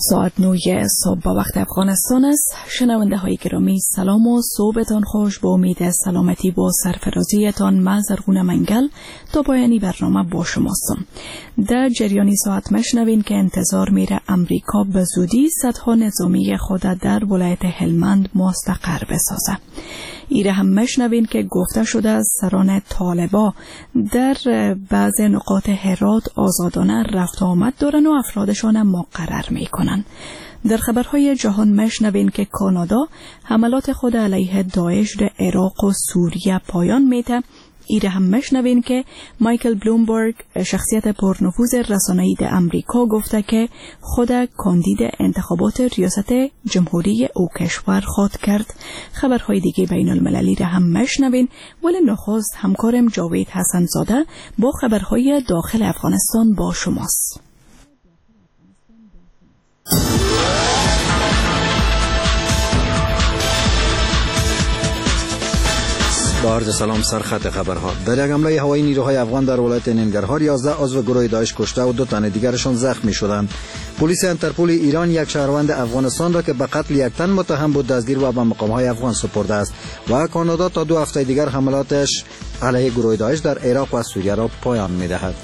ساعت 9 صبح با وقت افغانستان است. شنونده های گرامی سلام و صبحتان خوش. با امید سلامتی با سرفرازیتان من زرغون منگل تا پایانی برنامه با شماستم. در جریانی ساعت مشنوین که انتظار میره امریکا به زودی سدها نظامی خود در ولایت هلمند مستقر بسازه. ایره هم مشنوین که گفته شده از سران طالبا در بعض نقاط هرات آزادانه رفت آمد دارن و افرادشان مقرر میکنن. در خبرهای جهان مشنوین که کانادا حملات خود علیه داعش در عراق و سوریه پایان میده. ایره هم مشنوین که مایکل بلومبرگ شخصیت پرنفوذ رسانه‌ای در امریکا گفته که خود کاندید انتخابات ریاست جمهوری او کشور خواهد کرد. خبرهای دیگه بین المللی را هم مشنوین، ولی نخست همکارم جاوید حسن زاده با خبرهای داخل افغانستان با شماست. با عرض سلام سرخط خبرها. در یک حمله هوایی نیروهای افغان در ولایت ننگرهار 11 عضو گروه داعش کشته و 2 تن دیگرشان زخمی شدند. پلیس انترپول ایران یک شهروند افغانستان را که به قتل یک تن متهم بود دستگیر و به مقام‌های افغان سپرده است و کانادا تا 2 هفته دیگر حملاتش علیه گروه داعش در عراق و سوریه را پایان می‌دهد.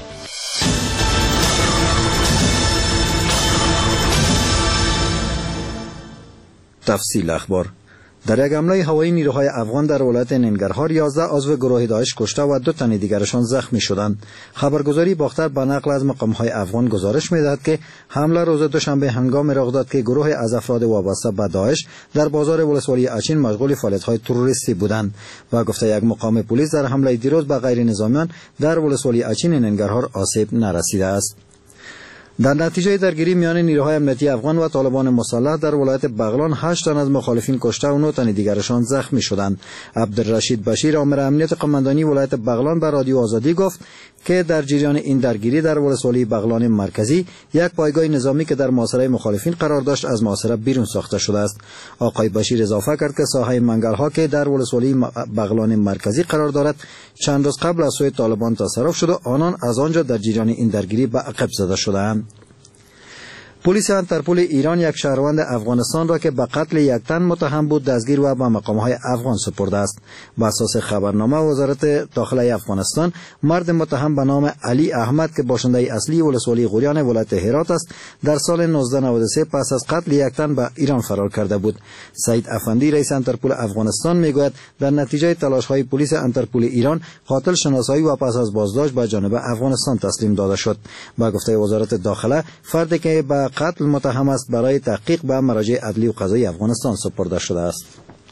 تفصیل اخبار. در یک حمله هوایی نیروهای افغان در ولایت ننگرهار 11 عضو گروه داعش کشته و 2 تن دیگرشان زخمی شدند. خبرگزاری باختر به نقل از مقام‌های افغان گزارش می‌دهد که حمله روز دوشنبه هنگام رخ داد که گروه از افراد وابسته به داعش در بازار ولسوالی اچین مشغول فعالیت‌های تروریستی بودند و گفته یک مقام پلیس در حمله دیروز به غیر نظامیان در ولسوالی اچین ننگرهار آسیب نرسیده است. در نتیجه درگیری میان نیروهای امنیتی افغان و طالبان مسلح در ولایت بغلان 8 تن از مخالفین کشته و 9 تن دیگرشان زخمی شدند. عبدالرشید بشیر آمر امنیت قماندانی ولایت بغلان به رادیو آزادی گفت که در جریان این درگیری در ولسوالی بغلان مرکزی یک پایگاه نظامی که در محاصره مخالفین قرار داشت از محاصره بیرون ساخته شده است. آقای بشیر اضافه کرد که ساحه منگل‌ها که در ولسوالی بغلان مرکزی قرار دارد چند روز قبل از سوی طالبان تصرف شده، آنان از آنجا در جریان این درگیری به عقب زده شدند. پلیس انترپول ایران یک شهروند افغانستان را که به قتل یک تن متهم بود دستگیر و به مقام‌های افغان سپرده است. بر اساس خبرنامه وزارت داخله افغانستان مرد متهم به نام علی احمد که باشنده اصلی ولسوالی غوریان ولایت هرات است در سال 1993 پس از قتل یک تن به ایران فرار کرده بود. سعید افندی رئیس انترپول افغانستان میگوید در نتیجه تلاش‌های پلیس انترپول ایران قاتل شناسایی و پس از بازداشت به جانب افغانستان تسلیم داده شد. با گفته وزارت داخله فردی که به قتل متهم است برای تحقیق به مراجع عدلی و قضایی افغانستان سپرده شده است.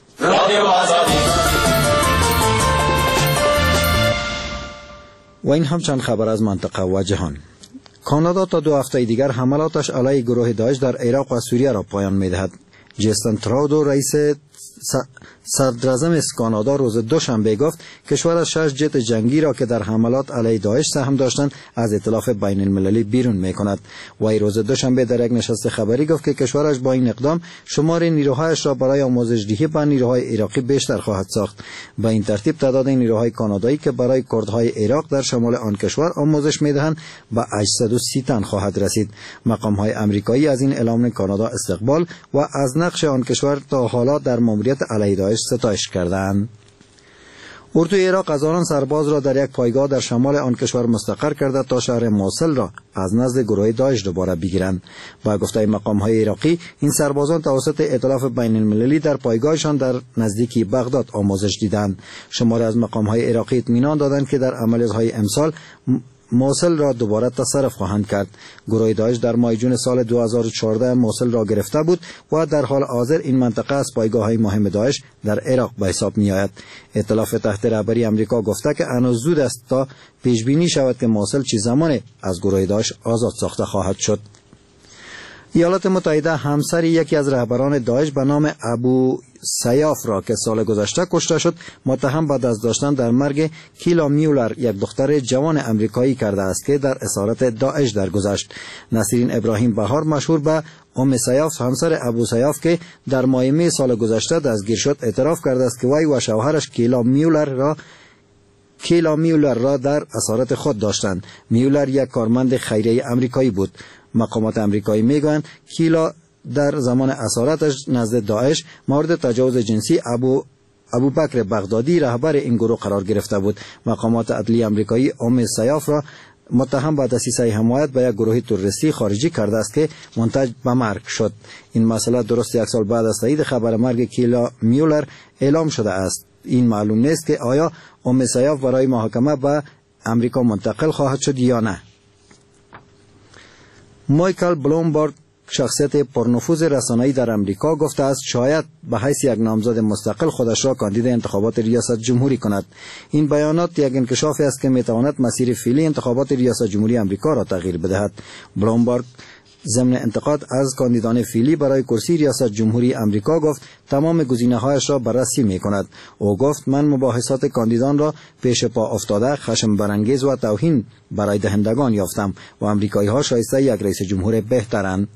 و این هم چند خبر از منطقه و جهان. کانادا تا 2 هفته دیگر حملاتش علیه گروه داعش در عراق و سوریه را پایان می‌دهد. جستن تراودو رئیس صدراعظم کانادا روز دوشنبه گفت کشورش 6 جت جنگی را که در حملات علیه داعش سهم داشتند از ائتلاف بین المللی بیرون می‌کند. وی روز دوشنبه در یک نشست خبری گفت که کشورش با این اقدام شمار نیروهایش را برای آموزش‌دهی به نیروهای عراقی بیشتر خواهد ساخت. به این ترتیب تعداد نیروهای کانادایی که برای کردهای عراق در شمال آن کشور آموزش می‌دهند به 830 تن خواهد رسید. مقام‌های آمریکایی از این اعلام کانادا استقبال و از نقش آن کشور تا حالا در ماموریت علیه داعش ستایش کردند. اردوی عراق از آن سرباز را در یک پایگاه در شمال آن کشور مستقر کرده تا شهر موصل را از نزد گروه داعش دوباره بگیرند. با گفته مقام‌های عراقی این سربازان توسط ائتلاف بین المللی در پایگاهشان در نزدیکی بغداد آموزش دیدند. شماری از مقام‌های عراقی اطمینان دادند که در عملیات‌های امسال موصل را دوباره تصرف خواهند کرد. گروه داعش در ماه جون سال 2014 موصل را گرفته بود و در حال حاضر این منطقه از پایگاه‌های مهم داعش در عراق به حساب می‌آید. ائتلاف تحت رهبری آمریکا گفته که هنوز زود است تا پیش بینی شود که موصل چه زمان از گروه داعش آزاد ساخته خواهد شد. ایالات متحده همسر یکی از رهبران داعش به نام ابو سیاف را که سال گذشته کشته شد متهم به دست داشتن در مرگ کیلا میولر یک دختر جوان امریکایی کرده است که در اسارت داعش درگذشت. نسرین ابراهیم بهار مشهور به ام سیاف همسر ابو سیاف که در ماه می سال گذشته دستگیر شد اعتراف کرده است که وی و شوهرش کیلا میولر را در اسارت خود داشتند. میولر یک کارمند خیریه امریکایی بود. مقامات امریکایی میگویند کیلا در زمان اسارتش نزد داعش مورد تجاوز جنسی ابوبکر بغدادی رهبر این گروه قرار گرفته بود. مقامات عدلی امریکایی ام سیاف را متهم به دسیسه حمایت به یک گروه تروریستی خارجی کرده است که منتج به مرگ شد. این مسئله درست یک سال بعد از تایید خبر مرگ کیلا میولر اعلام شده است. این معلوم نیست که آیا ام سیاف برای محاکمه به امریکا منتقل خواهد شد یا نه. مایکل بلومبرگ، شخصیت پرنفوذ رسانه‌ای در امریکا، گفته است شاید به حیث یک نامزد مستقل خودش را کاندید انتخابات ریاست جمهوری کند. این بیانات یک انکشافی است که میتواند مسیر فعلی انتخابات ریاست جمهوری امریکا را تغییر بدهد. بلومبرگ ضمن انتقاد از کاندیدان فعلی برای کرسی ریاست جمهوری امریکا گفت تمام گزینه‌هایش را بررسی می‌کند. او گفت من مباحثات کاندیدان را پیش پا افتاده، خشم برانگیز و توهین برای دهندگان یافتم و امریکایی‌ها شایسته یک رئیس جمهور بهترند.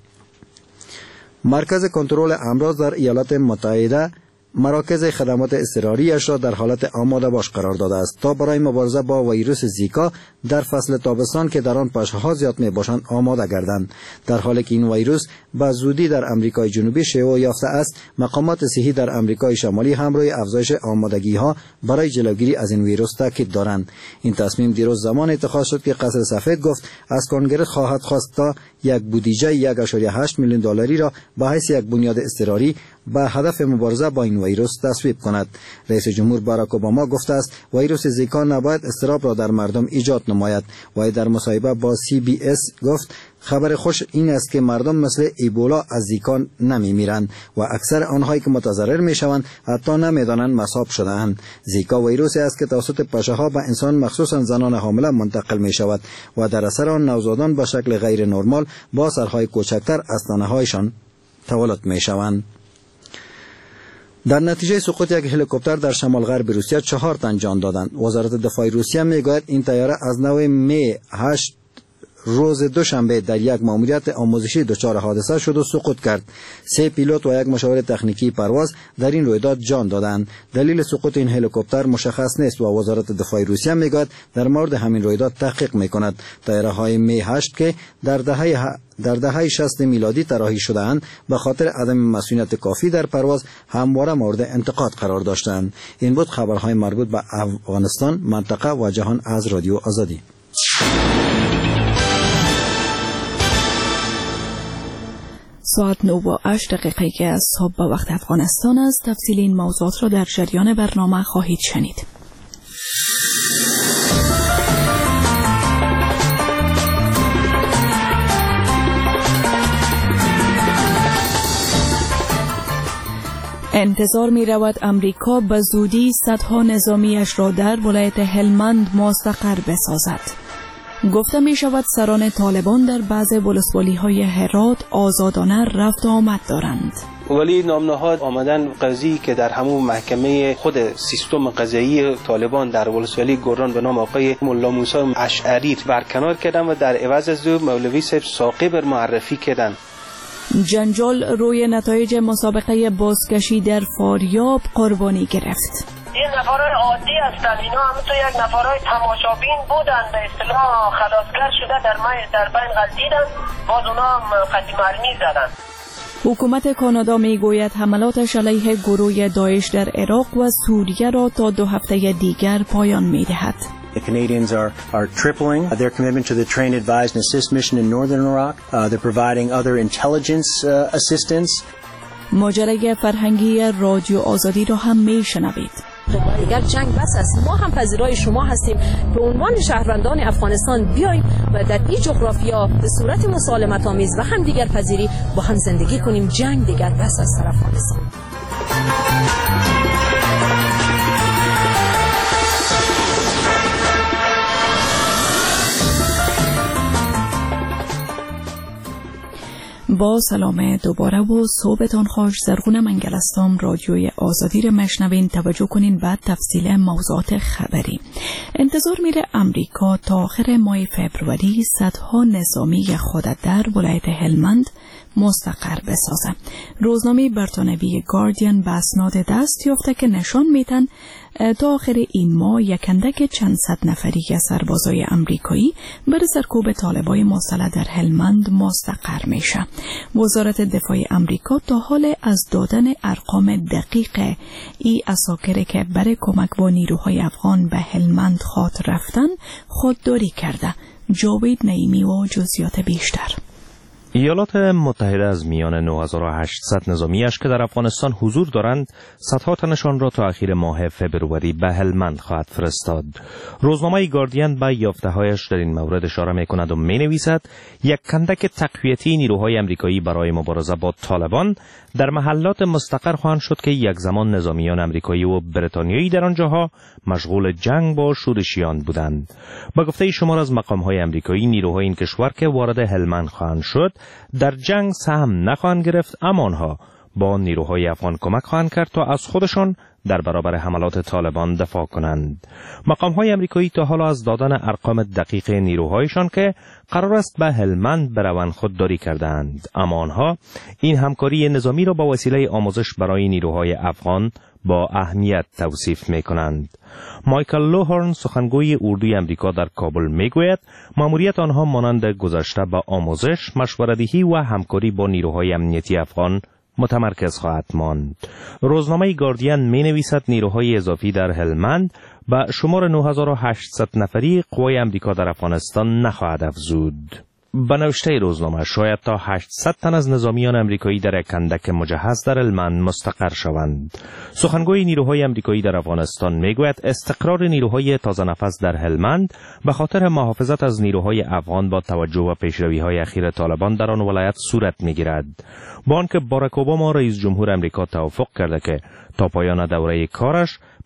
مرکز کنترل امراض در ایالات متحده مراکز خدمات اضطراریش را در حالت آماده باش قرار داده است تا برای مبارزه با ویروس زیکا در فصل تابستان که در آن پشه‌ها زیاد میباشند آماده گردند. در حالی که این ویروس به زودی در امریکای جنوبی شیوع یافته است، مقامات صحی در امریکای شمالی هم روی افزایش آمادگی‌ها برای جلوگیری از این ویروس تاکید دارند. این تصمیم دیروز زمان اتخاذ شد که قصر سفید گفت از کنگره خواهد خواست تا یک بودجه 1.8 میلیون دلاری را به حیث یک بنیاد اضطراری به هدف مبارزه با این ویروس تصویب کند. رئیس جمهور باراک اوباما گفته است ویروس زیکا نباید اضطراب را در مردم ایجاد نماید. و در مصاحبه با CBS گفت خبر خوش این است که مردم مثل ایبولا از زیکا نمی میرند و اکثر آنهایی که متضرر می شوند حتی نمیدانند مصاب شده‌اند. زیکا ویروسی است که توسط پشه‌ها به انسان مخصوصا زنان حامله منتقل می شود و در اثر آن نوزادان به شکل غیر نرمال با سرهای کوچکتر از تنهایشان تولد می شوند. در نتیجه سقوط یک هلیکوپتر در شمال غرب روسیه 4 تن جان دادند. وزارت دفاع روسیه میگوید این طیاره از نوع می 8 روز دوشنبه در یک ماموریت آموزشی دچار حادثه شد و سقوط کرد. 3 پیلوت و یک مشاور تکنیکی پرواز در این رویداد جان دادند. دلیل سقوط این هلیکوپتر مشخص نیست و وزارت دفاع روسیه میگوید در مورد همین رویداد تحقیق میکند. طیاره‌های می 8 که در دهه 60 میلادی طراحی شده‌اند به خاطر عدم مسئولیت کافی در پرواز همواره مورد انتقاد قرار داشتند. این بود خبرهای مربوط به افغانستان، منطقه و جهان از رادیو آزادی. ساعت 9:08 که از صبح به وقت افغانستان است. تفصیل این موضوعات را در جریان برنامه خواهید شنید. انتظار می رود امریکا به زودی صدها نظامیش را در ولایت هلمند مستقر بسازد. گفته می شود سران طالبان در بعض ولسوالی‌های هرات آزادانه رفت و آمد دارند. ولی نامنهاد آمدن قاضی که در همون محکمه خود سیستم قضایی طالبان در ولسوالی گران به نام آقای ملا موسی اشعری برکنار کردن و در عوض از او مولوی صاحب ساقی بر معرفی کردن. جنجال روی نتایج مسابقه بازکشی در فاریاب قربانی گرفت. این نفرهای عادی هستند، اینا همونطور یک نفرهای تماشابین بودن، به اصطلاح خلاصگر شده در بین غلطیدن، باز اونا هم خطی مرمی زدن. حکومت کانادا می گوید حملاتش علیه گروه داعش در عراق و سوریه را تا 2 هفته دیگر پایان می دهد. The Canadians are tripling their commitment to the Train, Advise and Assist mission in northern Iraq. They're providing other intelligence assistance. ماجرای فرهنگی رادیو آزادی را هم می شنوید. اگر جنگ بس است، ما هم پذیرای شما هستیم به عنوان شهروندان افغانستان بیاییم و در این جغرافیا به صورت مسالمت آمیز و هم دیگر پذیری با هم زندگی کنیم. جنگ دیگر بس است در افغانستان. با سلام دوباره و صحبتان خوش. زرغونه منگل هستم. رادیوی آزادی را مشنوین. توجه کنین بعد تفصیل موضوعات خبری. انتظار میره امریکا تا آخر ماه فوریه صدها نظامی خود در ولایت هلمند مستقر بسازه. روزنامه بریتانیایی گاردین به اسناد دست یافته که نشان میدن تا آخر این ماه یک اندک چند صد نفری از سربازای امریکایی بر سرکوب طالبای مسلح در هلمند مستقر میشه. وزارت دفاع امریکا تا حال از دادن ارقام دقیق ای اساکر که برای کمک با نیروهای افغان به هلمند خاط رفتن خودداری کرده. جاوید نعیمی و جزئیات بیشتر. ایالات متحده از میان 9800 نظامیش که در افغانستان حضور دارند، صدها تنشان را تا اخیر ماه فبروری به هلمند خواهد فرستاد. روزنامه گاردین به یافته‌هایش در این مورد اشاره می‌کند و می‌نویسد یک کندک تقویتی نیروهای امریکایی برای مبارزه با طالبان در محلات مستقر خواهند شد که یک زمان نظامیان امریکایی و بریتانیایی در آنجاها مشغول جنگ با شورشیان بودند. با گفته شمار از مقام‌های امریکایی، نیروهای این کشور که وارد هلمند خواهند شد در جنگ سهم نخواهند گرفت، اما آنها با نیروهای افغان کمک خواهند کرد تا از خودشان در برابر حملات طالبان دفاع کنند. مقام‌های امریکایی تا حالا از دادن ارقام دقیق نیروهایشان که قرار است به هلمند بروند خودداری کردند، اما آنها این همکاری نظامی را با وسیله آموزش برای نیروهای افغان با اهمیت توصیف می‌کنند. مایکل لوهورن، سخنگوی اردوی امریکا در کابل، میگوید مأموریت آنها مانند گذشته با آموزش، مشوره‌دهی و همکاری با نیروهای امنیتی افغان متمرکز خواهد ماند. روزنامه گاردین می‌نویسد نیروهای اضافی در هلمند به شمار 9800 نفری قوای امریکا در افغانستان نخواهد افزود. به نوشته روزنامه شاید تا 800 تن از نظامیان امریکایی در یک کندک مجهز در هلمند مستقر شوند. سخنگوی نیروهای امریکایی در افغانستان میگوید استقرار نیروهای تازه نفس در هلمند به خاطر محافظت از نیروهای افغان با توجه به پیشروی‌های اخیر طالبان در آن ولایت صورت میگیرد. با آنکه باراک اوباما رئیس جمهور امریکا توافق کرده که تا پایان دوره کارش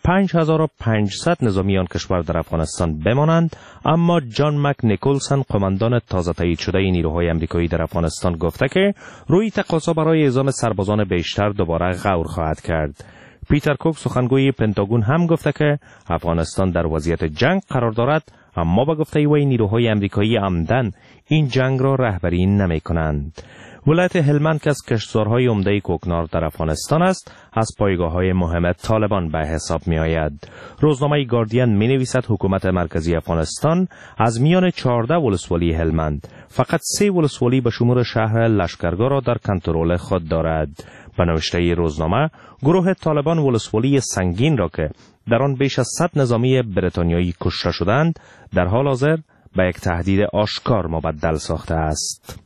5500 نظامی آن کشور در افغانستان بمانند، اما جان مک نیکولسن، قماندان تازه تایید شده نیروهای امریکایی در افغانستان، گفته که روی تقاضا برای اعزام سربازان بیشتر دوباره غور خواهد کرد. پیتر کوک، سخنگوی پنتاگون، هم گفته که افغانستان در وضعیت جنگ قرار دارد، اما با گفته وی نیروهای امریکایی عمدن این جنگ را رهبری نمی‌کنند. ولایت هلمند که از کشتزارهای عمده کوکنار در افغانستان است، از پایگاه‌های مهم طالبان به حساب می‌آید. روزنامه گاردین می‌نویسد حکومت مرکزی افغانستان از میان 14 ولسوالی هلمند فقط 3 ولسوالی به شمول شهر لشکرگاه را در کنترل خود دارد. به نوشته روزنامه، گروه طالبان ولسوالی سنگین را که در آن بیش از 100 نظامی بریتانیایی کشته شدند، در حال حاضر به یک تهدید آشکار مبدل ساخته است.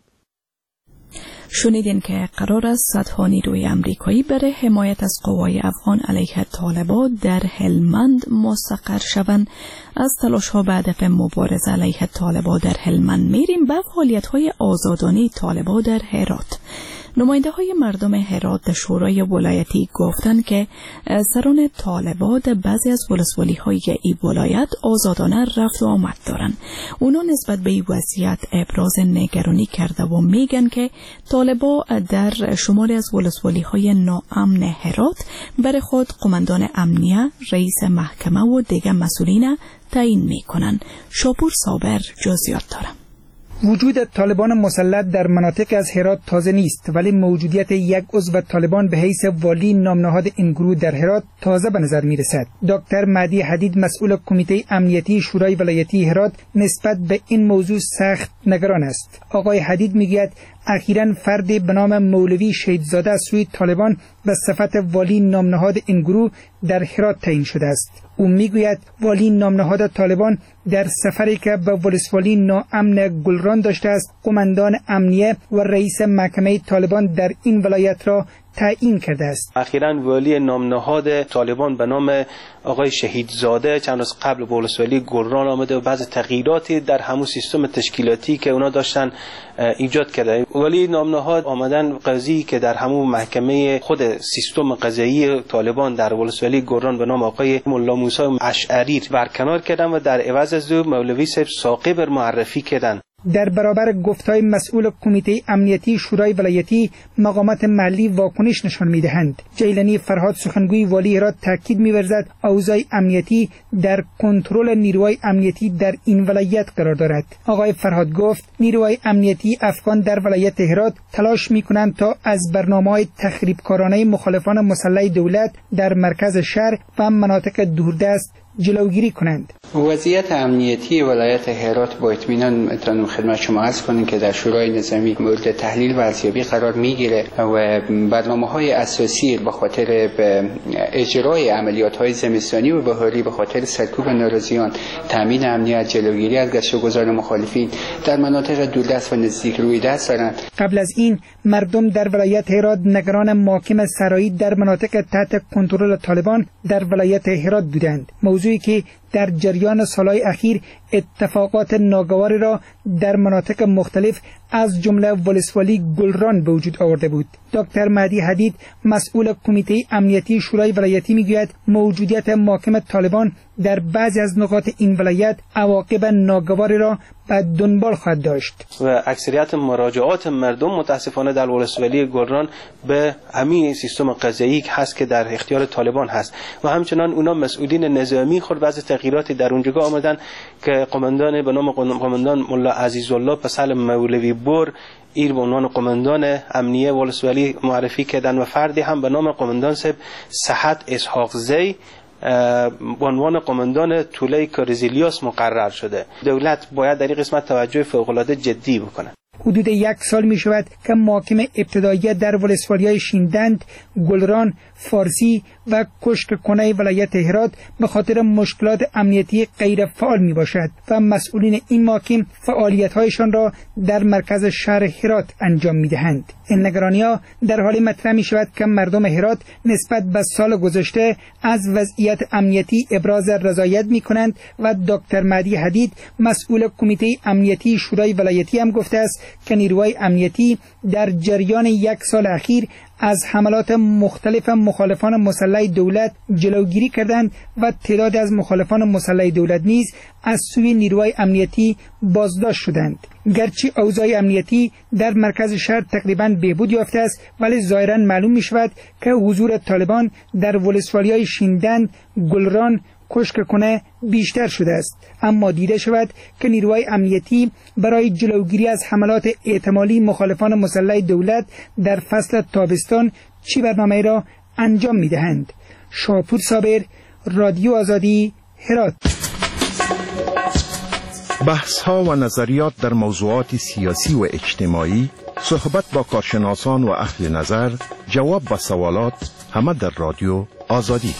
شنیدین که قرار است صدها نیروی امریکایی برای حمایت از قوای افغان علیه طالبان در هلمند مستقر شوند. از تلاش‌ها به هدف مبارزه علیه طالبان در هلمند میریم به فعالیت‌های آزادانه طالبان در هرات. نماینده های مردم هرات در شورای ولایتی گفتند که سران طالبان بعضی از ولسوالی های این ولایت آزادانه رفت و آمد دارند. اونا نسبت به این وضعیت ابراز نگرانی کرده و میگن که طالبان در شماری از ولسوالی های ناامن هرات برای خود قماندان امنیه، رئیس محکمه و دیگر مسئولین تعیین میکنن. شاپور صابر جزئیات داره. وجود طالبان مسلط در مناطق از هرات تازه نیست، ولی موجودیت یک عضو طالبان به حیث والی نامنهاد این گروه در هرات تازه به نظر می رسد. دکتر مهدی حدید، مسئول کمیته امنیتی شورای ولایتی هرات، نسبت به این موضوع سخت نگران است. آقای حدید میگوید اخیراً فردی به نام مولوی شهیدزاده از سوی طالبان به صفت والی نامنهاد این گروه در هرات تعیین شده است. او میگوید والی نامنهاد طالبان در سفری که به ولسوالی ناامن گلران داشته است، قماندان امنیه و رئیس محکمه طالبان در این ولایت را تعیین کرده است. اخیراً والی نامنهاد طالبان به نام آقای شهیدزاده چند روز قبل به ولسوالی گلران آمده و بعض تغییراتی در همون سیستم تشکیلاتی که اونا داشتن ایجاد کرده. والی نامنهاد آمدن قاضی که در همون محکمه خود سیستم قضایی طالبان در ولسوالی گلران به نام آقای ملا موسی اشعری برکنار کردن و در عوض از او مولوی صاحب ساقی بر معرفی کردن. در برابر گفتهای مسئول کمیته امنیتی شورای ولایتی، مقامات محلی واکنش نشان می‌دهند. جیلانی فرهاد سخنگوی والی هرات تاکید می‌ورزد اوضاع امنیتی در کنترل نیروهای امنیتی در این ولایت قرار دارد. آقای فرهاد گفت نیروهای امنیتی افغان در ولایت هرات تلاش می‌کنند تا از برنامه‌های تخریبکارانه مخالفان مسلح دولت در مرکز شهر و مناطق دوردست جلوگیری کنند. وضعیت امنیتی ولایت هرات با اطمینان میتونم خدمت شما عرض کنیم که در شورای نظامی مورد تحلیل و ارزیابی قرار میگیره و برنامه‌های اساسی به خاطر اجرای عملیات‌های زمستانی و بهاری به خاطر سرکوب ناراضیان، تامین امنیت، جلوگیری از گشت و گذار مخالفین در مناطق دوردست و نزدیک روی دست دارند. قبل از این مردم در ولایت هرات نگران محاکم سرایی در مناطق تحت کنترل طالبان در ولایت هرات بودند، موضوعی که در جریان سالهای اخیر اتفاقات ناگواری را در مناطق مختلف از جمله ولسوالی گلران به وجود آورده بود. دکتر مهدی حدید مسئول کمیته امنیتی شورای ولایتی میگوید موجودیت محاکم طالبان در بعضی از نقاط این ولایت عواقب ناگواری را به دنبال خواهد داشت و اکثریت مراجعات مردم متاسفانه در ولسوالی گلران به همین سیستم قضایی هست که در اختیار طالبان هست و همچنان اونا مسئولین نظامی خود بعضی تغییراتی در اونجا آمدن که قماندان به نام قماندان ملا عزیزالله پسل مولوی بور ایر به عنوان قماندان امنیه ولسوالی معرفی کردن و فردی هم به نام قماندان صاحب صحت اسحاق زی به عنوان قماندان توله کارزیلیاس مقرر شده. دولت باید در این قسمت توجه فوق‌العاده جدی بکنه. حدود 1 سال می شود که محاکم ابتدایی در ولسوالی‌های شیندند، گلران، فارسی و کشک کنه ولایت هرات به خاطر مشکلات امنیتی غیر فعال می باشد و مسئولین این محاکم فعالیت‌هایشان را در مرکز شهر هرات انجام می دهند. این نگرانی‌ها در حال مطرح می شود که مردم هرات نسبت به سال گذشته از وضعیت امنیتی ابراز رضایت می کنند و دکتر مهدی حدید مسئول کمیته امنیتی شورای ولایتی هم گفته است که نیروهای امنیتی در جریان 1 سال اخیر از حملات مختلف مخالفان مسلح دولت جلوگیری کردند و تعداد از مخالفان مسلح دولت نیز از سوی نیروهای امنیتی بازداشت شدند. گرچه اوضاع امنیتی در مرکز شهر تقریباً بهبود یافته است، ولی ظاهراً معلوم می شود که حضور طالبان در ولسوالی‌های شیندند، گلران، کشک کنه بیشتر شده است. اما دیده شود که نیروهای امنیتی برای جلوگیری از حملات احتمالی مخالفان مسلح دولت در فصل تابستان چی برنامه را انجام می دهند. شاپور صابر، رادیو آزادی، هرات. بحث ها و نظریات در موضوعات سیاسی و اجتماعی، صحبت با کارشناسان و اهل نظر، جواب به سوالات، همه در رادیو آزادی.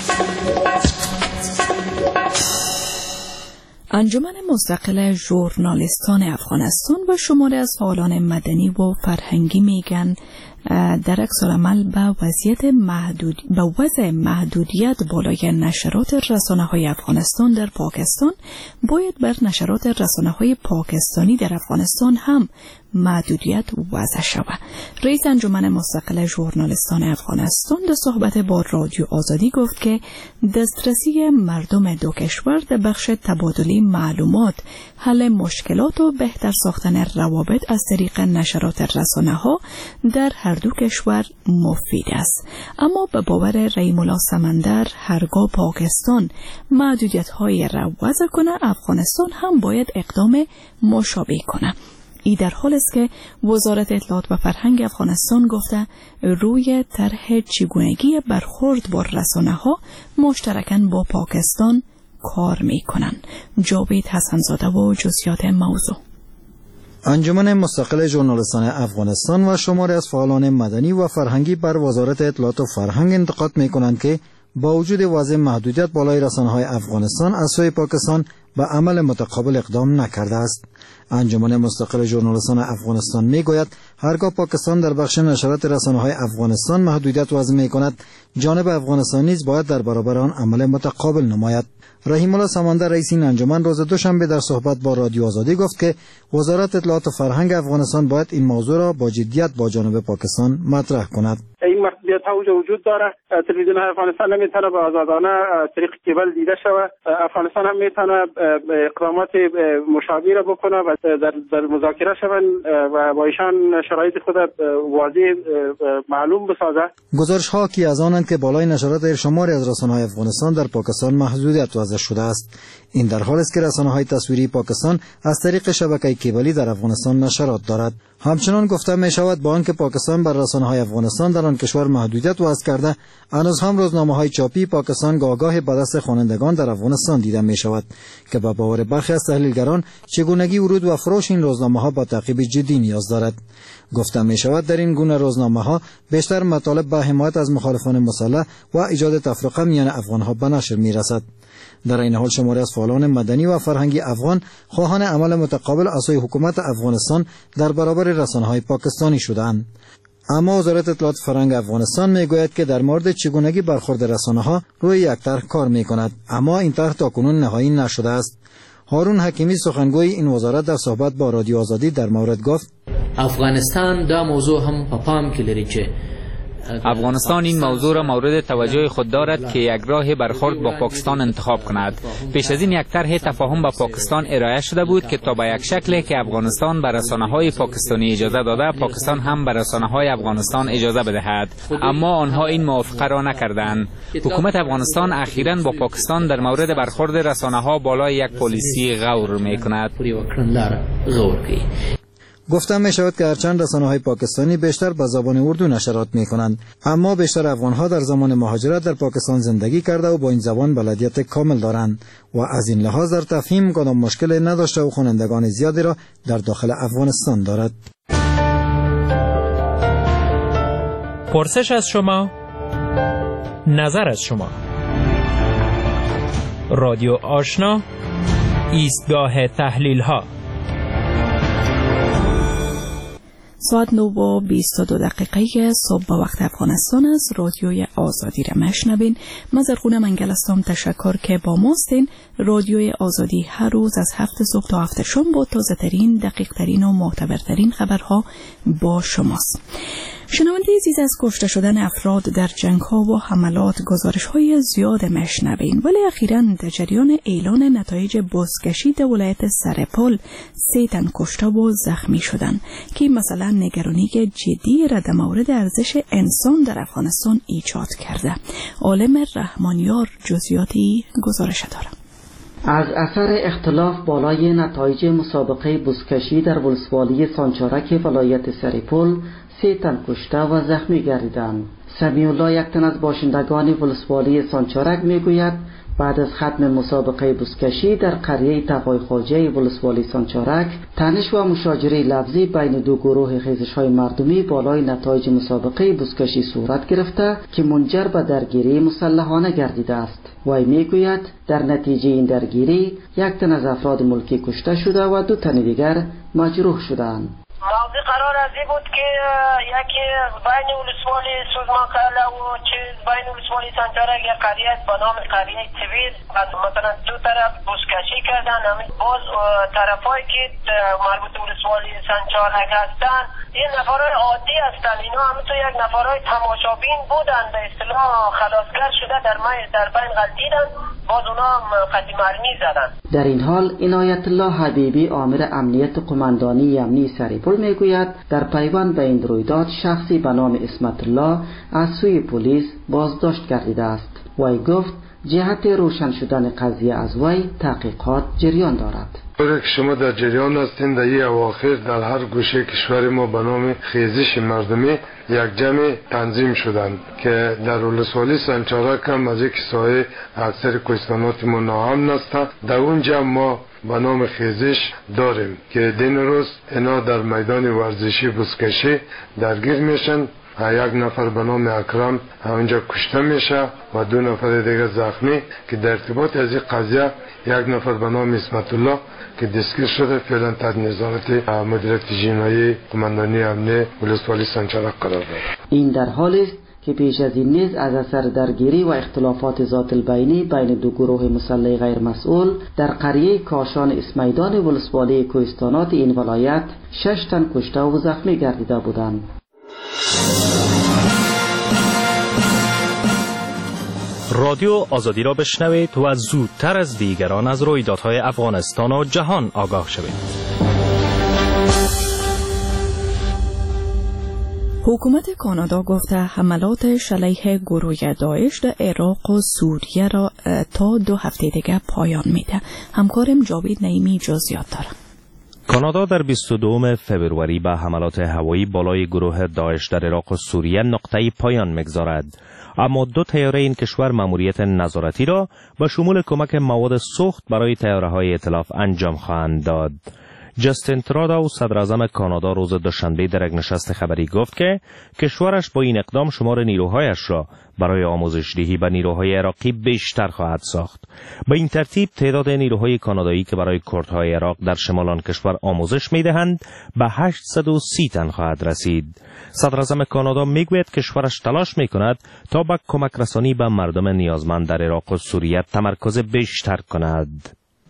انجمن مستقل ژورنالیستان افغانستان و شماری از فعالان مدنی و فرهنگی میگن در عکس العمل به وضع محدودیت بالای نشرات رسانه‌های افغانستان در پاکستان باید بر نشرات رسانه‌های پاکستانی در افغانستان هم محدودیت وضع شود. رئیس انجمن مستقل ژورنالیستان افغانستان در صحبت با رادیو آزادی گفت که دسترسی مردم دو کشور در بخش تبادل معلومات، حل مشکلات و بهتر ساختن روابط از طریق نشرات رسانه‌ها در هر دو کشور مفید است. اما به باور رحیم الله سمندر هرگاه پاکستان محدودیت‌های را وضع کنه، افغانستان هم باید اقدام مشابه کنه. ای در حال است که وزارت اطلاعات و فرهنگ افغانستان گفته روی طرح چگونگی برخورد با رسانه‌ها مشترکاً با پاکستان کار می‌کنند. جاوید حسن‌زاده و جزئیات موضوع. انجمن مستقل ژورنالیستان افغانستان و شماری از فعالان مدنی و فرهنگی بر وزارت اطلاعات و فرهنگ انتقاد می‌کنند که با وجود وضع محدودیت بالای رسانه‌های افغانستان از سوی پاکستان به عمل متقابل اقدام نکرده است. انجمن مستقل ژورنالیستان افغانستان میگوید هرگاه پاکستان در بخش نشرات رسانه‌های افغانستان محدودیت وضع می‌کند، جانب افغانستان نیز باید در برابر آن عمل متقابل نماید. رحیم الله سمندر رئیس این انجمن روز دوشنبه در صحبت با رادیو آزادی گفت که وزارت اطلاعات و فرهنگ افغانستان باید این موضوع را با جدیت با جانب پاکستان مطرح کند. این بیا توجه وجود داره. تلویزیون افغانستان نمیتونه به آزادانه طریق کیبل دیده شود. افغانستان هم میتونه اقدامات مشابه را بکنه و در مذاکره شون و با ایشان شرایط خود واضح معلوم بسازه. گزارش ها کی از آنند که بالای نشرات شماری از رسانه‌های افغانستان در پاکستان محدودیت وضع شده است. این در حالی است که رسانه‌های تصویری پاکستان از طریق شبکه کیبلی در افغانستان نشرات دارد. همچنان گفته می شود با آنکه پاکستان بر رسانه‌های افغانستان در آن کشور محدودیت وضع کرده، هنوز هم روزنامه‌های چاپی پاکستان گاهگاه به دست خوانندگان در افغانستان دیده می شود که به باور برخی از تحلیلگران چگونگی ورود و فروش این روزنامه‌ها با تعقیب جدی نیاز دارد. گفته می شود در این گونه روزنامه‌ها بیشتر مطالب به حمایت از مخالفان مسلح و ایجاد تفرقه میان افغان‌ها به نشر می رسد. در این حال شماری از فعالان مدنی و فرهنگی افغان خواهان عمل متقابل از سوی حکومت افغانستان در برابر رسانه‌های پاکستانی شدند. اما وزارت اطلاعات فرهنگ افغانستان میگوید که در مورد چگونگی برخورد رسانه‌ها روی یک طرح کار میکند، اما این طرح تاکنون نهایی نشده است. هارون حکیمی سخنگوی این وزارت در صحبت با رادیو آزادی در مورد گفت: افغانستان دا موضوع هم په پام کې لري چې افغانستان این موضوع را مورد توجه خود دارد که یک راه برخورد با پاکستان انتخاب کند. پیش از این یک طرح تفاهم با پاکستان ارائه شده بود که تا به یک شکلی که افغانستان به رسانه‌های پاکستانی اجازه داده، پاکستان هم به رسانه‌های افغانستان اجازه بدهد، اما آنها این موافقه را نکردند. حکومت افغانستان اخیراً با پاکستان در مورد برخورد رسانه‌ها بالای یک پالیسی غور می‌کند. گفتم می شود که هرچند رسانه‌های پاکستانی بیشتر به زبان اردو نشرات می کنند، اما بیشتر افغان‌ها در زمان مهاجرت در پاکستان زندگی کرده و با این زبان بلدیت کامل دارند و از این لحاظ در تفهیم کدام مشکلی نداشته و خوانندگان زیادی را در داخل افغانستان دارد. پرسش از شما، نظر از شما. رادیو آشنا، ایستگاه تحلیل‌ها. ساعت 9:22 صبح به وقت افغانستان است. رادیوی آزادی را میشنوین. من زرغونه منگل هستم. تشکر که با ماستین. رادیوی آزادی هر روز از 7 صبح تا 7 شب با تازه ترین، دقیق ترین و معتبرترین خبرها با شماست. شنونده عزیز، از کشته شدن افراد در جنگ‌ها و حملات گزارش‌های زیاد میشنویم، ولی اخیراً در جریان اعلان نتایج بازگشی در ولایت سرپل 3 تن کشته و زخمی شدند که مثلا نگرانی جدی را در مورد ارزش انسان در افغانستان ایجاد کرده. عالم رحمانیار جزئیاتی گزارش دارد. از اثر اختلاف بالای نتایج مسابقه بزکشی در ولسوالی سانچارک ولایت سرپل 3 تن کشته و زخمی گردیدند. سمیع الله، یک تن از باشندگان ولسوالی سانچارک، میگوید بعد از ختم مسابقه بزکشی در قریه تقای خواجه ولسوالی سانچارک، تنش و مشاجره لفظی بین دو گروه خیزش‌های مردمی بالای نتایج مسابقه بزکشی صورت گرفته که منجر به درگیری مسلحانه گردیده است. وی میگوید در نتیجه این درگیری 1 تن از افراد ملکی کشته شده و 2 تن دیگر مجروح شدند. موضوع قرار از این بود که یکی بین ولسوالی سوزمان قلعه و چیز بین ولسوالی سانچارک یک قریه به نام قریه تویر از مثلا 2 طرف بزکشی کردن. همین باز طرفایی که مربوط ولسوالی سانچارک هستن این نفرهای عادی هستن. اینا همینطور یک نفرهای تماشابین بودن، به اصطلاح خلاصگر شده در بین غلطیدن، باز اونا هم خطی مرمی زدن. در این حال عنایت الله حبیبی، آمر امنیت قماندانی امنی سرپل، میگوید در پیوند به این رویداد شخصی به نام اسمت الله از سوی پلیس بازداشت گردیده است. وی گفت جهت روشن شدن قضیه از وی تحقیقات جریان دارد. که شما در جریان هستین، در این اواخر در هر گوشه کشور ما به نام خیزش مردمی یک جمع تنظیم شدند که در ولسوالی سانچارک هم از یک سایه اکثر کوهستانات ما ناامن است. در اون جمع ما به نام خیزش داریم که دین روز اینا در میدان ورزشی بزکشی درگیر میشن. 1 نفر به نام اکرم اونجا کشته میشه و 2 نفر دیگه زخمی که در ارتباط از این قضیه 1 نفر به نام اسمت الله که دستگیر شده فعلا تحت نظارت مدیریت جنایی قماندانی امنی ولسوالی سانچارک قرار دارد. این در حالی است که پیش از این نیز از اثر درگیری و اختلافات ذات البینی بین 2 گروه مسلح غیر مسئول در قریه کاشان اسمیدان ولسوالی کوهستانات این ولایت 6 تن کشته و زخمی گردیده بودند. رادیو آزادی را بشنوید و زودتر از دیگران از رویدادهای افغانستان و جهان آگاه شوید. حکومت کانادا گفته حملات علیه گروه داعش در عراق و سوریه را تا 2 هفته دیگر پایان میده. همکارم جاوید نعیمی جزئیات داره. کانادا در 22 فبروری به حملات هوایی بالای گروه داعش در عراق و سوریه نقطه‌ای پایان می‌گذارد. اما 2 طیاره این کشور مأموریت نظارتی را به شمول کمک مواد سوخت برای طیاره‌های ائتلاف انجام خواهند داد. جاستین ترودو صدراعظم کانادا روز دوشنبه در یک نشست خبری گفت که کشورش با این اقدام شمار نیروهایش را برای آموزش‌دهی به نیروهای عراقی بیشتر خواهد ساخت. به این ترتیب تعداد نیروهای کانادایی که برای کردهای عراق در شمال آن کشور آموزش می‌دهند به 830 تن خواهد رسید. صدراعظم کانادا میگوید کشورش تلاش می‌کند تا به کمک رسانی به مردم نیازمند در عراق و سوریه تمرکز بیشتر کند.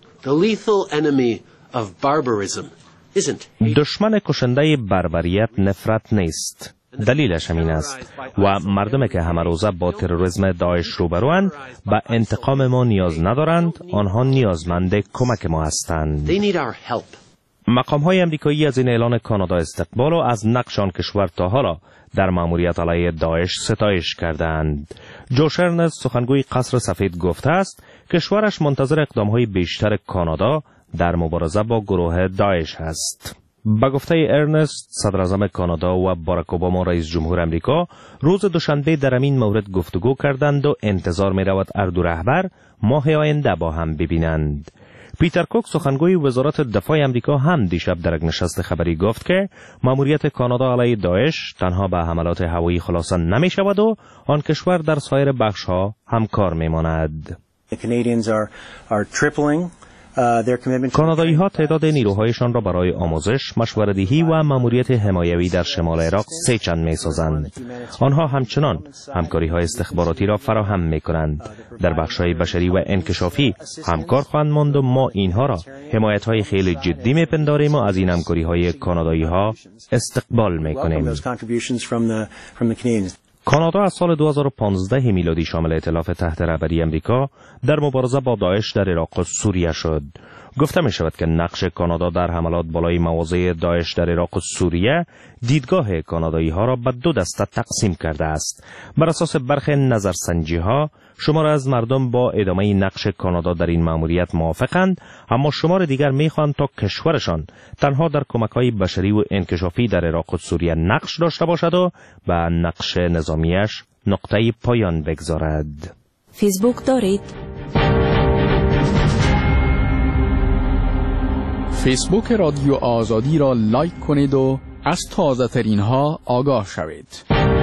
دشمن کشنده بربریت نفرت نیست. دلیلش همین است و مردم که همه روزه با تروریسم داعش روبروند به انتقام ما نیاز ندارند، آنها نیازمند کمک ما هستند. مقام‌های امریکایی از این اعلان کانادا استقبال و از نقش آن کشور تا حالا در مأموریت علیه داعش ستایش کردند. جوش ارنست سخنگوی قصر سفید گفته است کشورش منتظر اقدام‌های بیشتر کانادا در مبارزه با گروه داعش است. با گفته ارنست، صدراعظم کانادا و باراک اوباما رئیس جمهور امریکا روز دوشنبه در این مورد گفتگو کردند و انتظار می رود هر دو رهبر ماه آینده با هم ببینند. پیتر کوک سخنگوی وزارت دفاع امریکا هم دیشب در یک نشست خبری گفت که مأموریت کانادا علیه داعش تنها به حملات هوایی خلاصه نمی شود و آن کشور در سایر بخش‌ها همکار می ماند. کانادایی ها تعداد نیروهایشان را برای آموزش، مشوره‌دهی و مأموریت حمایوی در شمال عراق 3 چند می سازند. آنها همچنان همکاری های استخباراتی را فراهم می کنند. در بخش های بشری و انکشافی همکار خواهند ماند و ما اینها را حمایت های خیلی جدی می پنداریم و از این همکاری های کانادایی ها استقبال می کنیم. کانادا از سال 2015 میلادی شامل ائتلاف تحت رهبری امریکا در مبارزه با داعش در عراق و سوریه شد. گفته می شود که نقش کانادا در حملات بالای مواضع داعش در عراق و سوریه دیدگاه کانادایی ها را به 2 دسته تقسیم کرده است. بر اساس برخی نظرسنجی ها شمار از مردم با ادامه نقش کانادا در این مأموریت موافقند، اما شمار دیگر می‌خواهند تا کشورشان تنها در کمک‌های بشری و انکشافی در عراق و سوریه نقش داشته باشد و به نقش نظامیش نقطه‌ای پایان بگذارد. فیسبوک دارید؟ فیسبوک رادیو آزادی را لایک کنید و از تازه ترین ها آگاه شوید.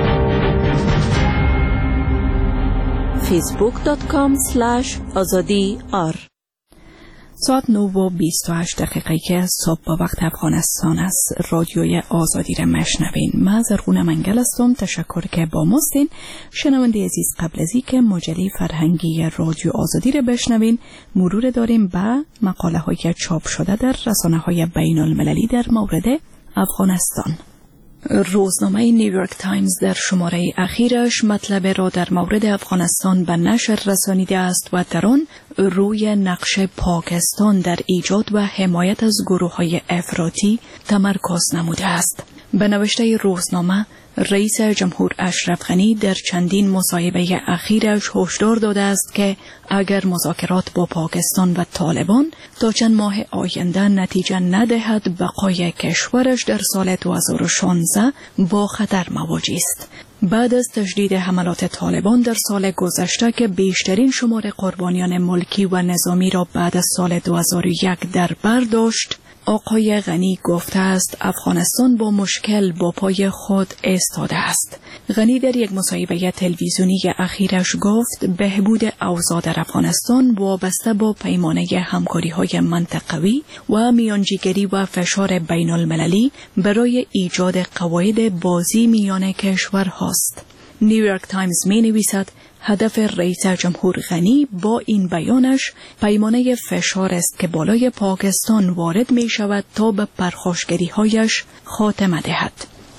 facebook.com/azadi.ar ساعت 9:28 که صبح با وقت افغانستان است. رادیوی آزادی را مشنوین. من زرغون منگل هستم. تشکر که با ماستین. شنونده عزیز، قبل از اینکه مجله فرهنگی رادیو آزادی را بشنوین، مرور داریم به مقاله های چاپ شده در رسانه های بین المللی در مورد افغانستان. روزنامه نیویورک تایمز در شماره اخیرش مطلب را در مورد افغانستان به نشر رسانیده است و در آن روی نقش پاکستان در ایجاد و حمایت از گروه‌های افراطی تمرکز نموده است. به نوشته روزنامه، رئیس جمهور اشرف غنی در چندین مصاحبه اخیرش هشدار داده است که اگر مذاکرات با پاکستان و طالبان تا چند ماه آینده نتیجه ندهد، بقای کشورش در سال 2016 با خطر مواجه است. بعد از تشدید حملات طالبان در سال گذشته که بیشترین شمار قربانیان ملکی و نظامی را بعد از سال 2001 در بر داشت، آقای غنی گفته است افغانستان با مشکل با پای خود ایستاده است. غنی در یک مصاحبه تلویزیونی اخیرش گفت بهبود اوضاع در افغانستان وابسته با پیمانه همکاری‌های منطقوی و میانجیگری و فشار بین المللی برای ایجاد قواعد بازی میان کشورهاست. نیویورک تایمز می نویسد هدف رئیس جمهور غنی با این بیانش پیمانه فشار است که بالای پاکستان وارد می شود تا به پرخاشگری‌هایش خاتمه دهد.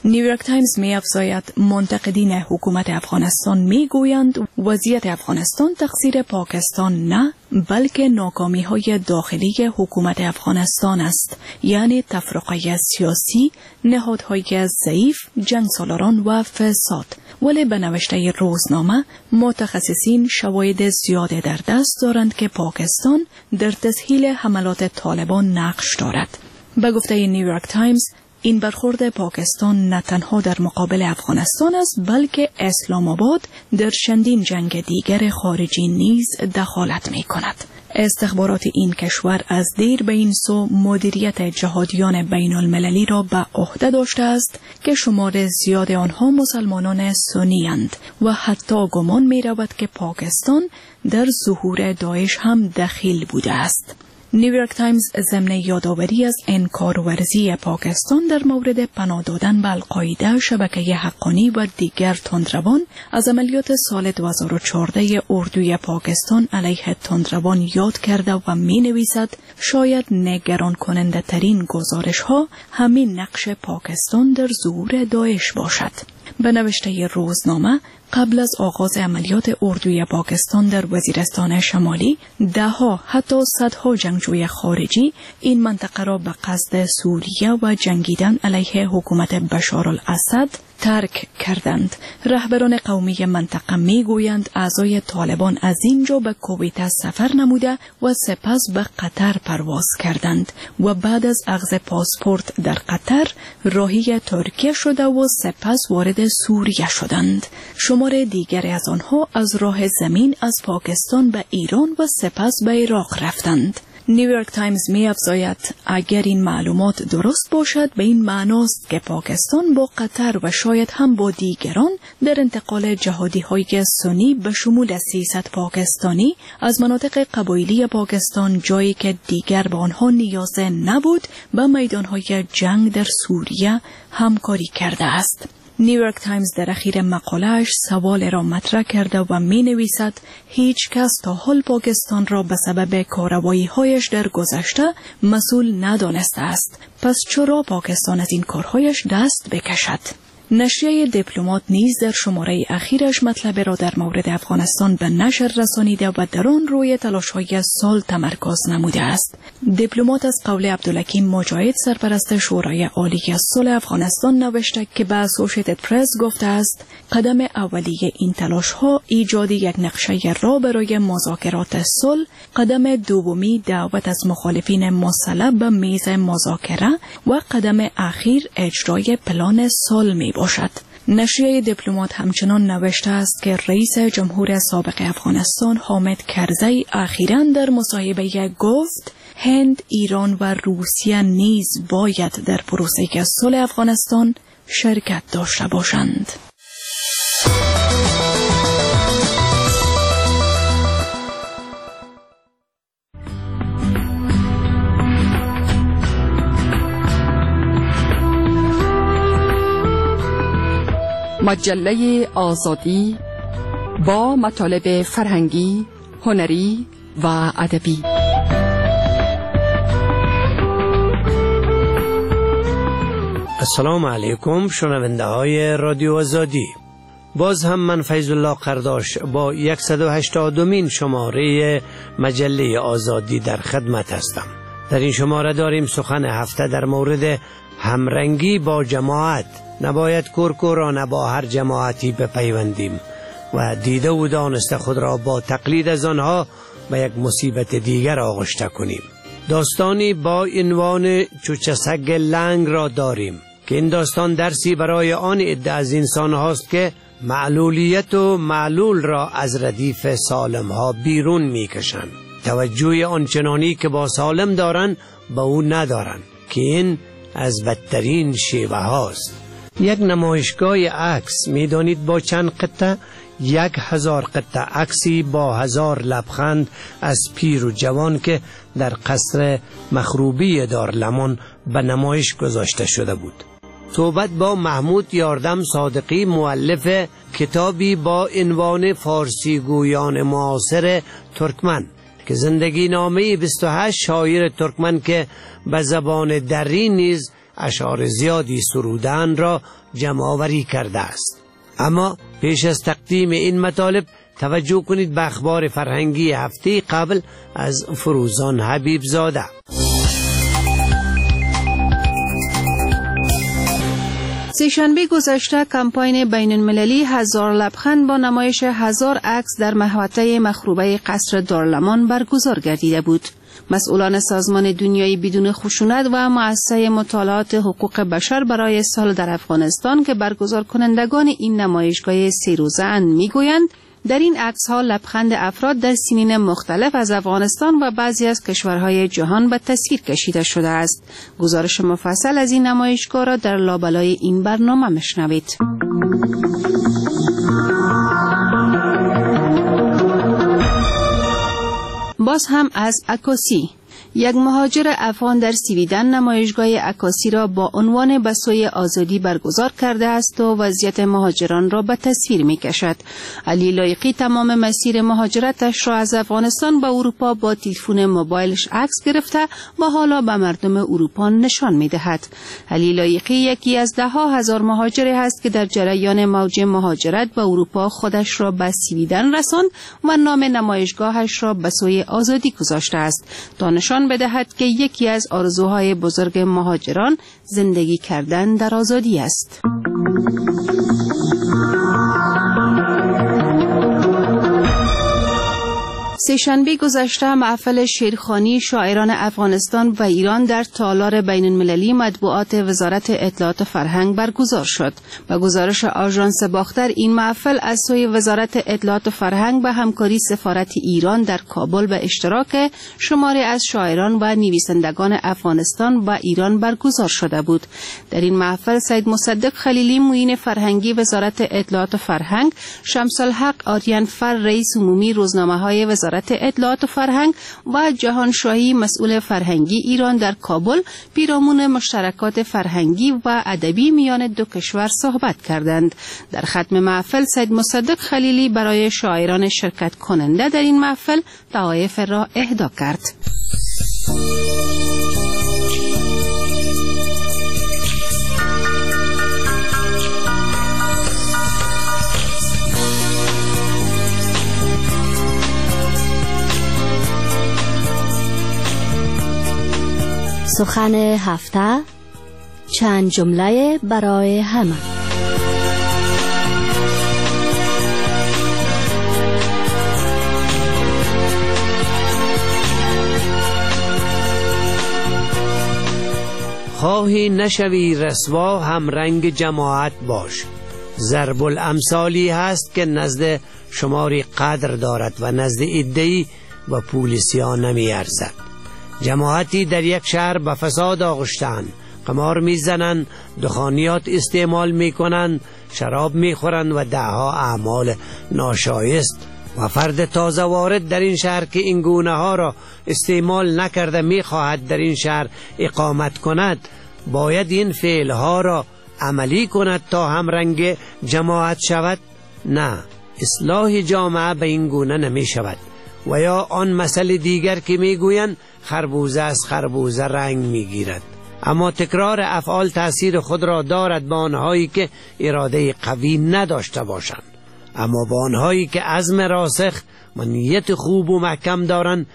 نیویورک تایمز می افزاید منتقدین حکومت افغانستان می گویند وضعیت افغانستان تقصیر پاکستان نه بلکه ناکامی های داخلی حکومت افغانستان است، یعنی تفرقه سیاسی، نهادهای ضعیف، جنگ سالاران و فساد. ولی به نوشته روزنامه متخصصین شواهد زیاده در دست دارند که پاکستان در تسهیل حملات طالبان نقش دارد. به گفته نیویورک تایمز این برخورد پاکستان نه تنها در مقابل افغانستان است بلکه اسلام آباد در چندین جنگ دیگر خارجی نیز دخالت می کند. استخبارات این کشور از دیر به این سو مدیریت جهادیان بین المللی را به عهده داشته است که شمار زیاد آنها مسلمانان سنی اند و حتی گمان می رود که پاکستان در ظهور داعش هم دخیل بوده است. نیویورک تایمز ضمن یادآوری از انکارورزی پاکستان در مورد پناه دادن به القاعده، شبکه حقانی و دیگر تندروان از عملیات سال 2014 اردوی پاکستان علیه تندروان یاد کرده و می نویسد شاید نگران کننده ترین گزارش ها همین نقش پاکستان در ظهور داعش باشد. به نوشته روزنامه قبل از آغاز عملیات اردوی پاکستان در وزیرستان شمالی، دهها حتی صدها جنگجوی خارجی این منطقه را به قصد سوریه و جنگیدن علیه حکومت بشار الاسد ترک کردند. رهبران قومی منطقه می گویند اعضای طالبان از اینجا به کویت سفر نموده و سپس به قطر پرواز کردند و بعد از اخذ پاسپورت در قطر راهی ترکیه شده و سپس وارد سوریه شدند. شمار دیگری از آنها از راه زمین از پاکستان به ایران و سپس به عراق رفتند. نیویورک تایمز می افزاید اگر این معلومات درست باشد به این معناست که پاکستان با قطر و شاید هم با دیگران در انتقال جهادی های سنی به شمول 300 پاکستانی از مناطق قبایلی پاکستان، جایی که دیگر به آنها نیاز نبود، به میدان های جنگ در سوریه همکاری کرده است. نیویورک تایمز در اخیر مقاله‌اش سوال را مطرح کرده و می نویسد هیچ کس تا حال پاکستان را به سبب کارروایی‌هایش در گذشته مسئول ندانسته است. پس چرا پاکستان از این کارهایش دست بکشد؟ نشریه دیپلمات نیز در شماره اخیرش مطلب را در مورد افغانستان به نشر رسانیده و در آن روی تلاش‌های سال تمرکز نموده است. دیپلمات از قول عبدالحکیم مجاهد، سرپرست شورای عالی صلح افغانستان، نوشته که به اسوشیتد پرس گفته است قدم اولیه این تلاش‌ها ایجاد یک نقشه راه برای مذاکرات صلح، قدم دومی دعوت از مخالفین مسلح به میز مذاکره و قدم اخیر اجرای پلان صلح می باشد. نشریه دیپلمات همچنان نوشته است که رئیس جمهور سابق افغانستان حامد کرزی اخیراً در مصاحبه گفت هند، ایران و روسیه نیز باید در پروسه صلح افغانستان شرکت داشته باشند. مجله آزادی با مطالب فرهنگی، هنری و ادبی. السلام علیکم شنونده های رادیو آزادی. باز هم من فیض الله قرداش با 180مین شماره مجله آزادی در خدمت هستم. در این شماره داریم سخن هفته در مورد همرنگی با جماعت. نباید کورکورانه با هر جماعتی بپیوندیم و دیده و دانسته خود را با تقلید از آنها به یک مصیبت دیگر آغشته کنیم. داستانی با عنوان چوچه سگ لنگ را داریم که این داستان درسی برای آن عده از انسان هاست که معلولیت و معلول را از ردیف سالم ها بیرون می کشند. توجه آنچنانی که با سالم دارن به او ندارن که این از بدترین شیوه هاست. یک نمایشگاه عکس میدانید با چند قطعه؟ 1000 قطعه عکسی با 1000 لبخند از پیر و جوان که در قصر مخروبی دارلمان به نمایش گذاشته شده بود. صحبت با محمود یاردم صادقی، مؤلف کتابی با عنوان فارسی گویان معاصر ترکمن که زندگی نامه 28 شاعر ترکمن که به زبان دری نیز اشعار زیادی سرودن را جمع آوری کرده است. اما پیش از تقدیم این مطالب توجه کنید به اخبار فرهنگی هفته قبل از فروزان حبیب زاده. سه‌شنبه گذشته کمپاین بین المللی 1000 لبخند با نمایش 1000 عکس در محوطه مخروبه قصر دارالمان برگزار گردیده بود. مسئولان سازمان دنیایی بدون خشونت و مؤسسه مطالعات حقوق بشر برای سال در افغانستان که برگزار کنندگان این نمایشگاه 3 روزه اند میگویند در این عکس‌ها لبخند افراد در سنین مختلف از افغانستان و بعضی از کشورهای جهان به تصویر کشیده شده است. گزارش مفصل از این نمایشگاه را در لابلای این برنامه مشنوید. باز هم از عکاسی. یک مهاجر افغان در سویدن نمایشگاه عکاسی را با عنوان به سوی آزادی برگزار کرده است و وضعیت مهاجران را به تصویر می کشد. علی لایقی تمام مسیر مهاجرتش را از افغانستان به اروپا با تلفن موبایلش عکس گرفته و حالا به مردم اروپا نشان می دهد. علی لایقی یکی از 10,000 مهاجری است که در جریان موج مهاجرت به اروپا خودش را به سویدن رساند و نام نمایشگاهش را به سوی آزادی گذاشته است تا نشان بدهد که یکی از آرزوهای بزرگ مهاجران زندگی کردن در آزادی است. سه‌شنبه گذشته محفل شیرخوانی شاعران افغانستان و ایران در تالار بین المللی مطبوعات وزارت اطلاعات و فرهنگ برگزار شد. با گزارش آژانس باختر این محفل از سوی وزارت اطلاعات و فرهنگ به همکاری سفارت ایران در کابل به اشتراک شماری از شاعران و نویسندگان افغانستان و ایران برگزار شده بود. در این محفل سید مصدق خلیلی معین فرهنگی وزارت اطلاعات و فرهنگ، شمس الحق آریان فر رئیس عمومی روزنامه‌های وزارت اطلاعات و فرهنگ و جهان شاهی مسئول فرهنگی ایران در کابل پیرامون مشترکات فرهنگی و ادبی میان دو کشور صحبت کردند. در ختم محفل سید مصدق خلیلی برای شاعران شرکت کننده در این محفل تحائف را اهدا کرد. سخن هفته، چند جمله برای همه. خواهی نشوی رسوا هم رنگ جماعت باش. ضرب الامثالی هست که نزد شماری قدر دارد و نزد عده‌ای و پولیسیا نمی ارزد. جماعتی در یک شهر به فساد آغشتند، قمار میزنند، دخانیات استعمال میکنند، شراب میخورند و دهها اعمال ناشایست و فرد تازه وارد در این شهر که این گونه ها را استعمال نکرده میخواهد در این شهر اقامت کند، باید این فعل ها را عملی کند تا هم رنگ جماعت شود؟ نه، اصلاح جامعه به این گونه نمی شود. و یا آن مسئله دیگر که میگویند خربوزه از خربوزه رنگ میگیرد. اما تکرار افعال تأثیر خود را دارد با آنهایی که اراده قوی نداشته باشند، اما با آنهایی که عزم راسخ و نیت خوب و محکم دارند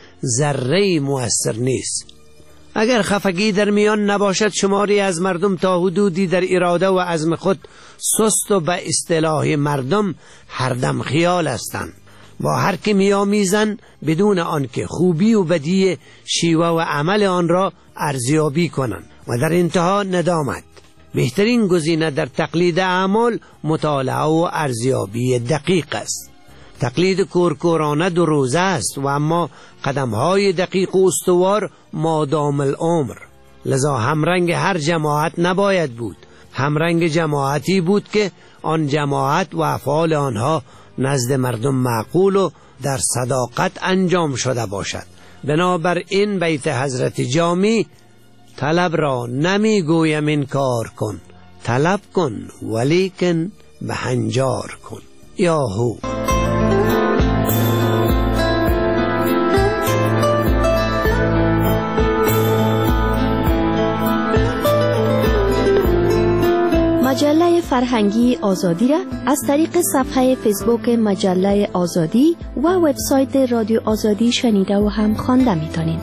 ذره مؤثر نیست. اگر خفگی در میان نباشد، شماری از مردم تا حدودی در اراده و عزم خود سست و به اصطلاح مردم هر دم خیال هستند. با هر که میامیزند بدون آنکه خوبی و بدی شیوه و عمل آن را ارزیابی کنند و در انتها ندامت. بهترین گزینه در تقلید اعمال مطالعه و ارزیابی دقیق است. تقلید کورکورانه 2 روزه است و اما قدمهای دقیق و استوار مادام العمر. لذا همرنگ هر جماعت نباید بود. همرنگ جماعتی بود که آن جماعت و افعال آنها نزد مردم معقول و در صداقت انجام شده باشد. بنابر این بیت حضرت جامی: طلب را نمی گویم این کار کن، طلب کن ولیکن به هنجار کن. یاهو. مجله فرهنگی آزادی را از طریق صفحه فیسبوک مجله آزادی و وبسایت رادیو آزادی شنیده و هم خوانده میتونید.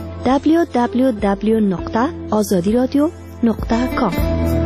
www.azadiradio.com.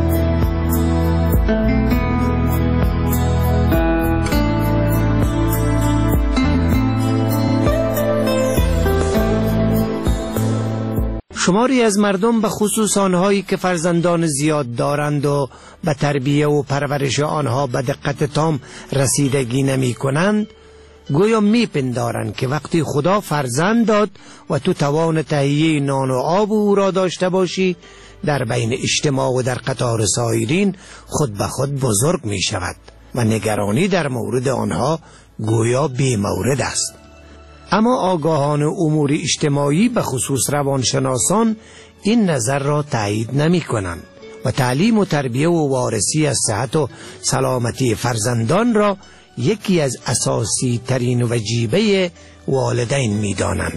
شماری از مردم به خصوص آنهایی که فرزندان زیاد دارند و به تربیه و پرورش آنها به دقت تام رسیدگی نمی کنند، گویا می پندارند که وقتی خدا فرزند داد و تو توان تهیه نان و آب او را داشته باشی، در بین اجتماع و در قطار سایرین خود به خود بزرگ می شود و نگرانی در مورد آنها گویا بی مورد است. اما آگاهان امور اجتماعی به خصوص روانشناسان این نظر را تایید نمی کنند و تعلیم و تربیه و وارثی از صحت و سلامتی فرزندان را یکی از اساسی ترین وجیبه والدین می دانند.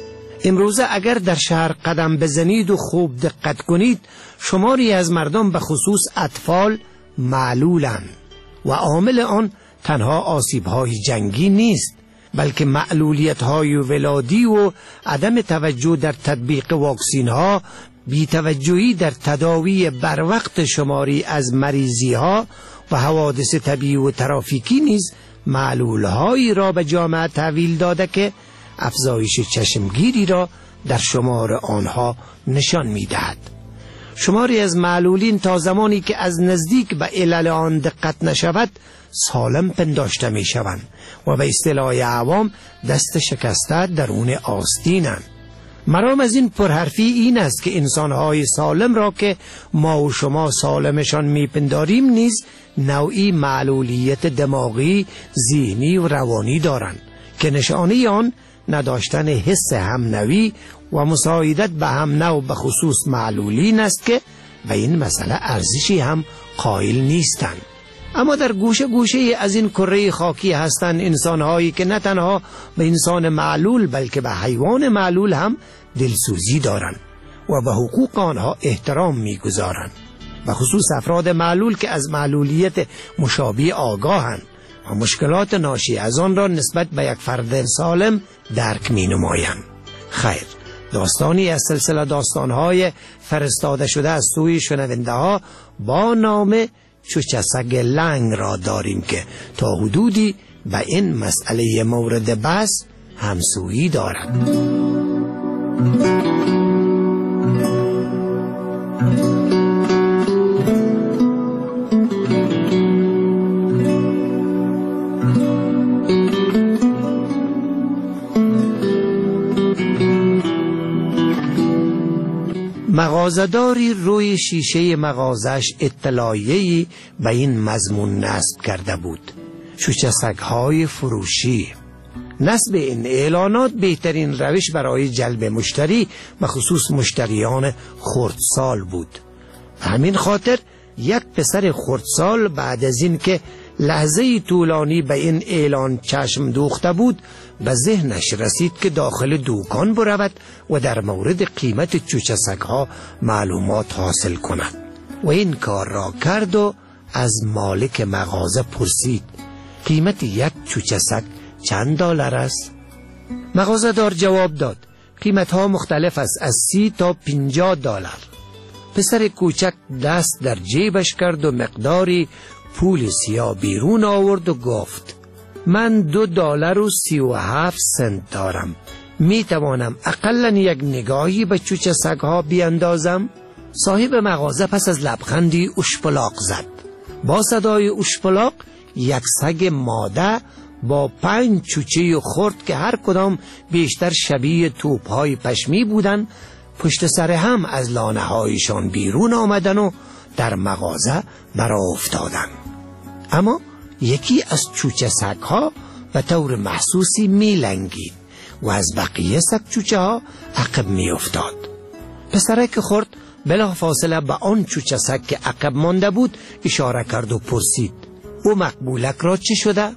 امروزه اگر در شهر قدم بزنید و خوب دقت کنید، شماری از مردم به خصوص اطفال معلولند و عامل آن تنها آسیب‌های جنگی نیست، بلکه معلولیت‌های ولادی و عدم توجه در تطبیق واکسین‌ها، بی‌توجهی در تداوی بر وقت شماری از مریضی‌ها و حوادث طبیعی و ترافیکی نیز معلول‌هایی را به جامعه تحویل داده که افزایش چشمگیری را در شمار آنها نشان می‌دهد. شماری از معلولین تا زمانی که از نزدیک به علل آن دقت نشود سالم پنداشته می شوند و به اصطلاح عوام دست شکسته درون آستینند. مرام از این پرحرفی این است که انسانهای سالم را که ما و شما سالمشان می پنداریم نیز نوعی معلولیت دماغی، ذهنی و روانی دارند که نشانه آن نداشتن حس همنوی و مساعدت به هم نوع به خصوص معلولین است که به این مسئله ارزشی هم قائل نیستند. اما در گوشه گوشه از این کره خاکی هستند انسانهایی که نه تنها به انسان معلول بلکه به حیوان معلول هم دلسوزی دارند و به حقوق آنها احترام می‌گذارند، به خصوص افراد معلول که از معلولیت مشابه آگاهند و مشکلات ناشی از آن را نسبت به یک فرد سالم درک می‌نمایند. خیر، داستانی از سلسله داستان‌های فرستاده شده از سوی شنونده‌ها با نام چوچسگ لنگ را داریم که تا حدودی به این مسئله مورد بحث همسویی دارد. مغازه‌داری روی شیشه مغازش اطلاعیه‌ای به این مضمون نصب کرده بود: چوچسگ‌های فروشی. نصب این اعلانات بهترین روش برای جلب مشتری و خصوص مشتریان خردسال بود. همین خاطر یک پسر خردسال بعد از این که لحظه طولانی به این اعلان چشم دوخته بود به ذهنش رسید که داخل دکان برود و در مورد قیمت چوچسگ‌ها معلومات حاصل کند و این کار را کرد و از مالک مغازه پرسید قیمت یک چوچسگ چند دلار است؟ مغازه‌دار جواب داد قیمت‌ها مختلف است، از 30 تا 50 دلار. پسر کوچک دست در جیبش کرد و مقداری پول سیاه بیرون آورد و گفت من 2 دلار و 37 سنت دارم، می توانم اقلاً یک نگاهی به چوچسگ‌ها بیاندازم؟ صاحب مغازه پس از لبخندی اشپلاق زد. با صدای اشپلاق یک سگ ماده با 5 چوچه خرد که هر کدام بیشتر شبیه توپ‌های پشمی بودند پشت سر هم از لانه هایشان بیرون آمدن و در مغازه برآ افتادند. اما یکی از چوچسگ‌ها به طور محسوسی می لنگید و از بقیه سگ چوچه ها عقب می افتاد. پسرک خرد بلا فاصله به آن چوچسگ که عقب مانده بود اشاره کرد و پرسید او مقبولک را چه شده؟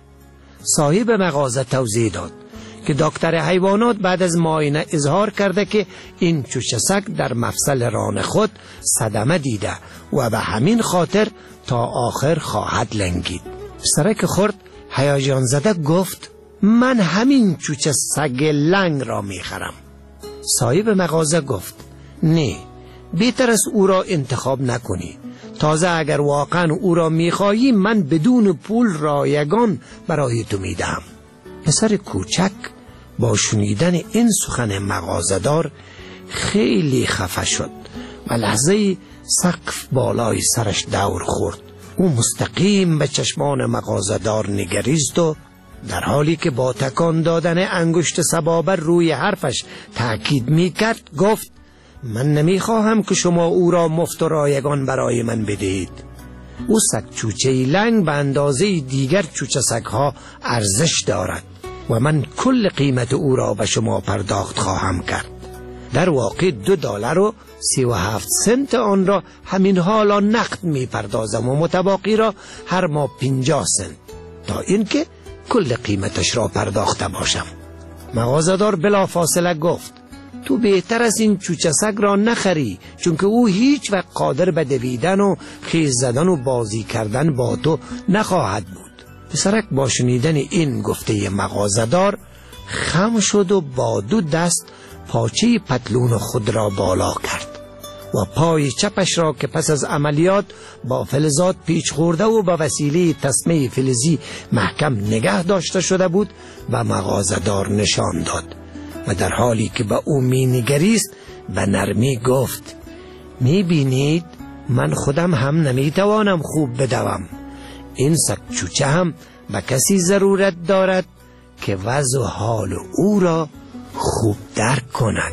صاحب مغازه توضیح داد که دکتر حیوانات بعد از معاینه اظهار کرده که این چوچسگ در مفصل ران خود صدمه دیده و به همین خاطر تا آخر خواهد لنگید. پسرک خرد هیجان زده گفت من همین چوچه سگ لنگ را میخرم. صاحب مغازه گفت نه، بهتر است او را انتخاب نکنی. تازه اگر واقعا او را میخواهی من بدون پول رایگان برای تو میدم. پسر کوچک با شنیدن این سخن مغازه‌دار خیلی خفه شد و لحظه سقف بالای سرش دور خورد. او مستقیم به چشمان مغازه‌دار نگریست و در حالی که با تکان دادن انگشت سبابه روی حرفش تأکید میکرد گفت من نمیخواهم که شما او را مفت و رایگان برای من بدهید. او سگ چوچه لنگ به اندازه دیگر چوچه سگها ارزش دارد و من کل قیمت او را به شما پرداخت خواهم کرد. در واقع $2.37 آن را همین حالا نقد می پردازم و متباقی را هر ماه 50 سنت تا اینکه کل قیمتش را پرداخته باشم. مغازه‌دار بلا فاصله گفت تو بهتر از این چوچه سگ را نخری، چون که او هیچ وقت قادر به دویدن و خیز زدن و بازی کردن با تو نخواهد بود. پسرک با شنیدن این گفته مغازه‌دار خم شد و با 2 دست پاچه پتلون خود را بالا کرد و پای چپش را که پس از عملیات با فلزات پیچ خورده و به وسیله تسمه فلزی محکم نگه داشته شده بود و مغازه‌دار نشان داد و در حالی که به او می نگریست به نرمی گفت می بینید من خودم هم نمی توانم خوب بدوم. این سگ چوچه هم به کسی ضرورت دارد که وضع و حال او را خوب درک کند.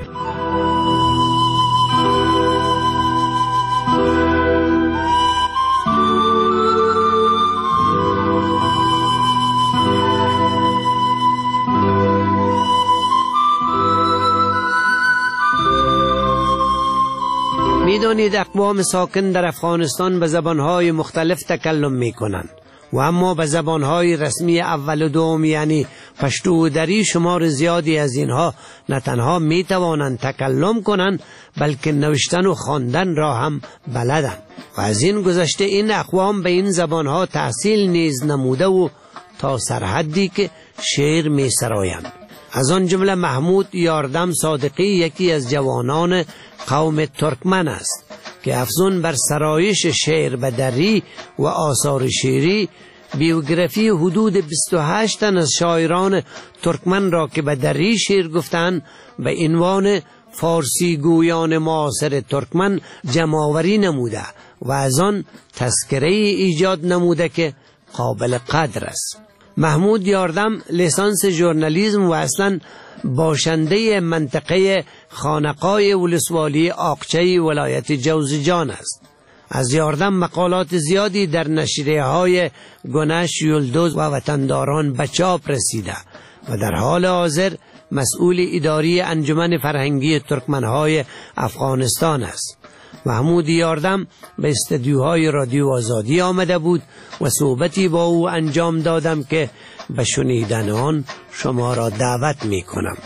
میدانید اقوام ساکن در افغانستان به زبانهای مختلف تکلم میکنند و اما به زبانهای رسمی اول و دوم یعنی پشتو و دری شمار زیادی از اینها نه تنها میتوانند تکلم کنند بلکه نوشتن و خواندن را هم بلدند و از این گذشته این اقوام به این زبانها تحصیل نیز نموده و تا سرحدی که شعر میسرایند. از آن جمله محمود یاردم صادقی یکی از جوانان قوم ترکمن است که افزون بر سرایش شعر به دری و آثار شعری بیوگرافی حدود 28 تن از شاعران ترکمن را که به دری شعر گفتند به عنوان فارسی گویان معاصر ترکمن جمع‌آوری نموده و از آن تذکره ایجاد نموده که قابل قدر است. محمود یاردم لیسانس ژورنالیسم و اصلا باشنده منطقه خانقای ولسوالی آقچه ولایت جوزجان است. از یاردم مقالات زیادی در نشریه‌های گنش، یلدوز و وطنداران به چاپ رسیده و در حال حاضر مسئول اداری انجمن فرهنگی ترکمنهای افغانستان است. محمود یاردم به استدیوهای رادیو آزادی آمده بود و صحبتی با او انجام دادم که به شنیدن آن شما را دعوت می کنم.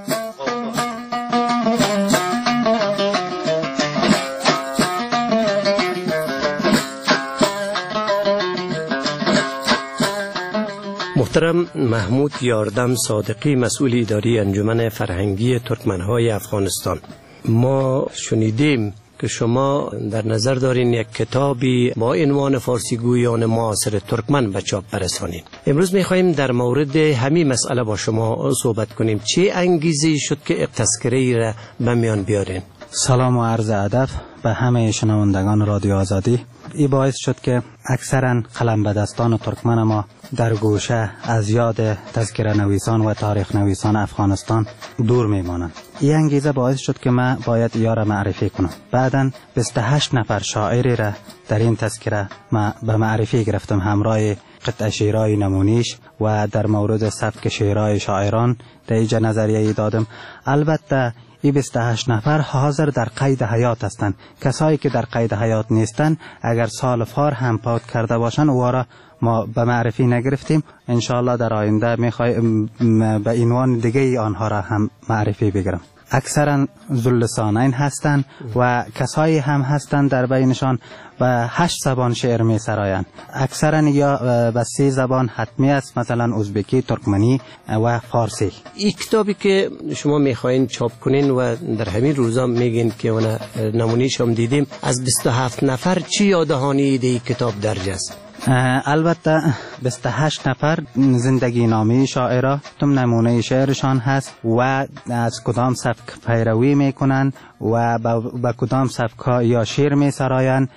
محترم محمود یاردم صادقی، مسئول اداری انجمن فرهنگی ترکمنهای افغانستان، ما شنیدیم که شما در نظر دارین یک کتابی با عنوان فارسی گویان معاصر ترکمن به چاپ برسانید. امروز می‌خوایم در مورد همین مسئله با شما صحبت کنیم. چه انگیزه‌ای شد که تذکره‌ای را به میان بیارین؟ سلام و عرض ادب به همه شنوندگان رادیو آزادی. این باعث شد که اکثرا قلم به دستان ترکمن ما در گوشه از یاد تذکره نویسان و تاریخ نویسان افغانستان دور میمانند. این انگیزه باعث شد که من باید یار معرفی کنم. بعداً 28 نفر شاعری را در این تذکره ما به معرفی گرفتم، همراه قطع شعرهای نمونیش و در مورد سبک شعرهای شاعران در اینجا نظریه دادم. البته این 28 نفر حاضر در قید حیات هستند. کسایی که در قید حیات نیستند اگر سال فار هم پاک کرده باشند او را ما به معرفی نگرفتیم. انشاءالله در آینده میخوایم به عنوان دیگه آنها را هم معرفی بگیرم. اکثرا ذواللسانین هستند و کسایی هم هستند در بینشان و 8 زبان شعر می سرایند. اکثرا یا به 3 زبان حتمی است، مثلا ازبکی، ترکمنی و فارسی. این کتابی که شما میخواین چاپ کنین و در همین روزا میگین که اون نمونیش هم دیدیم، از 27 نفر چی یادهانی ایده کتاب درج است؟ البته 28 نفر زندگی نامه شاعرها تم نمونه شعرشان هست و از کدام سبک پیروی میکنن و با کدام سبک ها یا شعر میسرایند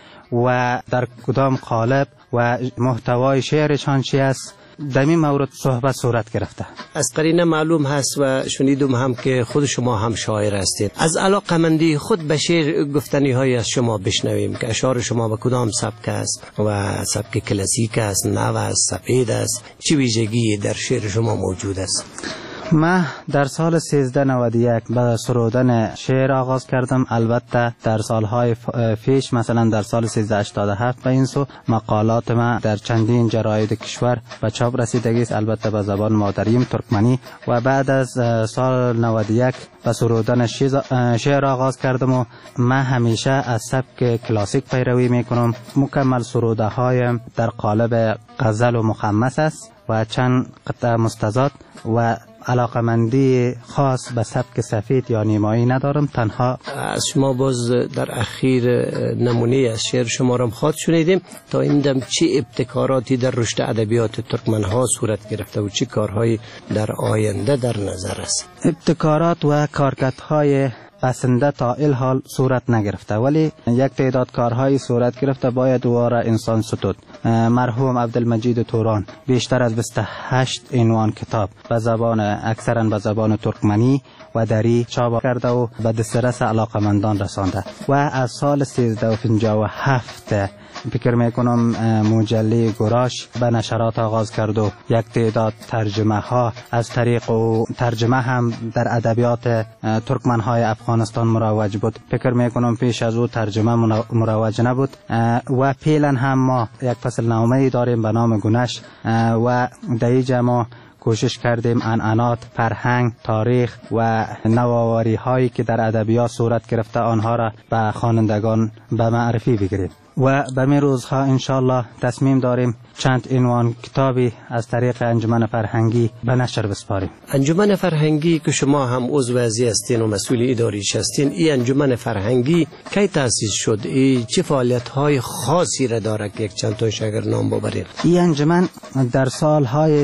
و در کدام قالب و محتوای شعرشان چی است. در این مورد صحبت صورت گرفته. از قرینه معلوم هست و شنیدم هم که خود شما هم شاعر هستید. از علاقمندی خود به شعر گفتنی های از شما بشنویم که اشعار شما به کدام سبک است و سبک کلاسیک است، نو است، سپید است، چه ویژگی در شعر شما موجود است؟ من در سال 1391 به سرودن شعر آغاز کردم. البته در سالهای پیش، مثلا در سال 1387 به این سو مقالات من در چندین جراید کشور به چاپ رسیدگی است، البته به زبان مادریم ترکمنی. و بعد از سال 91 به سرودن شعر آغاز کردم و من همیشه از سبک کلاسیک پیروی میکنم. مکمل سروده هایم در قالب غزل و مخمس است و چند قطعه مستزاد و علاقمندی خاص به سبک سفید یا نیمایی ندارم. تنها از شما باز در اخیر نمونه از شعر شما را خواهد شنیدیم. تا این دم چه ابتکاراتی در رشد ادبیات ترکمن ها صورت گرفته و چه کارهایی در آینده در نظر است؟ ابتکارات و کارکردهای بسنده تا الحال صورت نگرفته، ولی یک تعداد کارهای صورت گرفته باید دوباره انسان ستود. مرحوم عبدالمجید توران بیشتر از 28 عنوان کتاب به زبان اکثرا به زبان ترکمنی و دری چاپ کرده و به دسترس علاقمندان رسانده و از سال 1357 فکر میکنم مجله گراش به نشرات آغاز کرد و یک تعداد ترجمه ها از طریق و ترجمه هم در ادبیات ترکمن های افغانستان مروج بود. فکر میکنم پیش از او ترجمه مروج نبود و فعلا هم ما یک فصل نامه‌ای داریم به نام گنش و دیجه ما کوشش کردیم عنعنات، فرهنگ، تاریخ و نوآوری هایی که در ادبیات صورت گرفته آنها را به خوانندگان به معرفی بگیریم و به می روزها انشالله تصمیم داریم چند عنوان کتابی از طریق انجمن فرهنگی به نشر بسپاریم. انجمن فرهنگی که شما هم عضو ازی هستین و مسئول اداریش هستین، این انجمن فرهنگی کی تأسیس شد؟ این چه فعالیت‌های خاصی را داره که یک چند تایش اگر نام ببرید؟ این انجمن در سالهای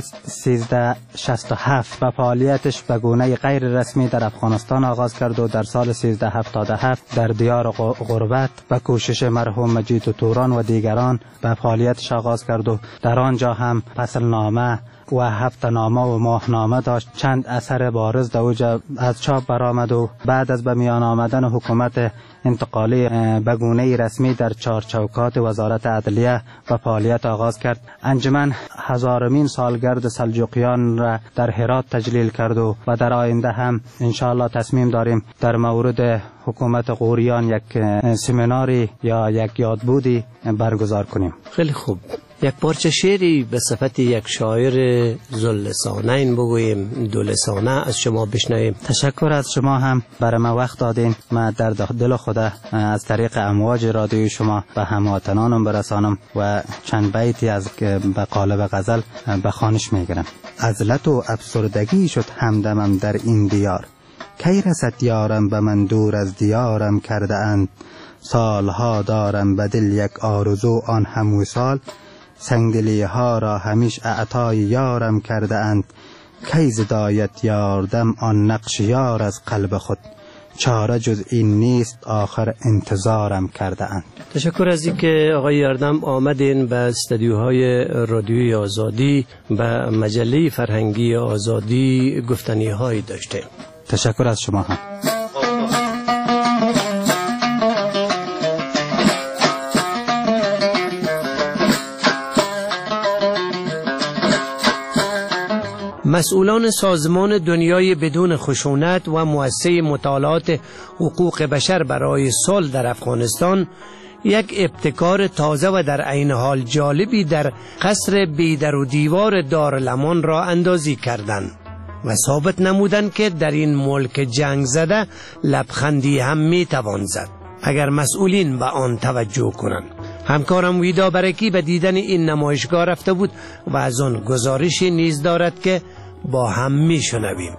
1367 به فعالیتش به گونه غیر رسمی در افغانستان آغاز کرد و در سال 1377 در دیار غربت به کوشش مرحوم مجید توران و دیگران به فعالیتش آغاز کرد و در آنجا هم فصل نامه و هفته نامه و ماهنامه داشت. چند اثر بارز دوجه از چاپ برآمد و بعد از به میان آمدن حکومت انتقالی به گونه رسمی در چارچوکات وزارت عدلیه و فعالیت آغاز کرد. انجمن 1000مین سالگرد سلجوقیان را در هرات تجلیل کرد و در آینده هم انشاءالله تصمیم داریم در مورد حکومت غوریان یک سمیناری یا یک یادبودی برگزار کنیم. خیلی خوب. یک پارچه شعری به صفت یک شاعر ذواللسانین بگوییم، دولسانه از شما بشنویم. تشکر از شما هم برای ما وقت دادین. من در دل خدا از طریق امواج رادیوی شما به هموطنانم برسانم و چند بیتی از به قالب غزل به خوانش میگیرم. عزلت و افسردگی شد همدمم در این دیار، کی رسد یارم به من دور از دیارم کرده اند. سالها دارم به دل یک آرزو آن هم وصال، سنگدلی ها را همیش اعطای یارم کرده اند. کی زدایت یاردم آن نقش یار از قلب خود، چاره جز این نیست آخر انتظارم کرده اند. تشکر از اینکه آقای یاردم آمدین به استودیوهای رادیوی آزادی، به مجله فرهنگی آزادی گفتنی هایی داشته. تشکر از شما هم. مسئولان سازمان دنیای بدون خشونت و مؤسسه مطالعات حقوق بشر برای صلح در افغانستان یک ابتکار تازه و در عین حال جالبی در قصر بیدر و دیوار دارالمان را اندازی کردند و ثابت نمودند که در این ملک جنگ زده لبخندی هم میتوان زد اگر مسئولین به آن توجه کنند. همکارم ویدا برکی به دیدن این نمایشگاه رفته بود و از آن گزارشی نیز دارد که با هم میشنویم.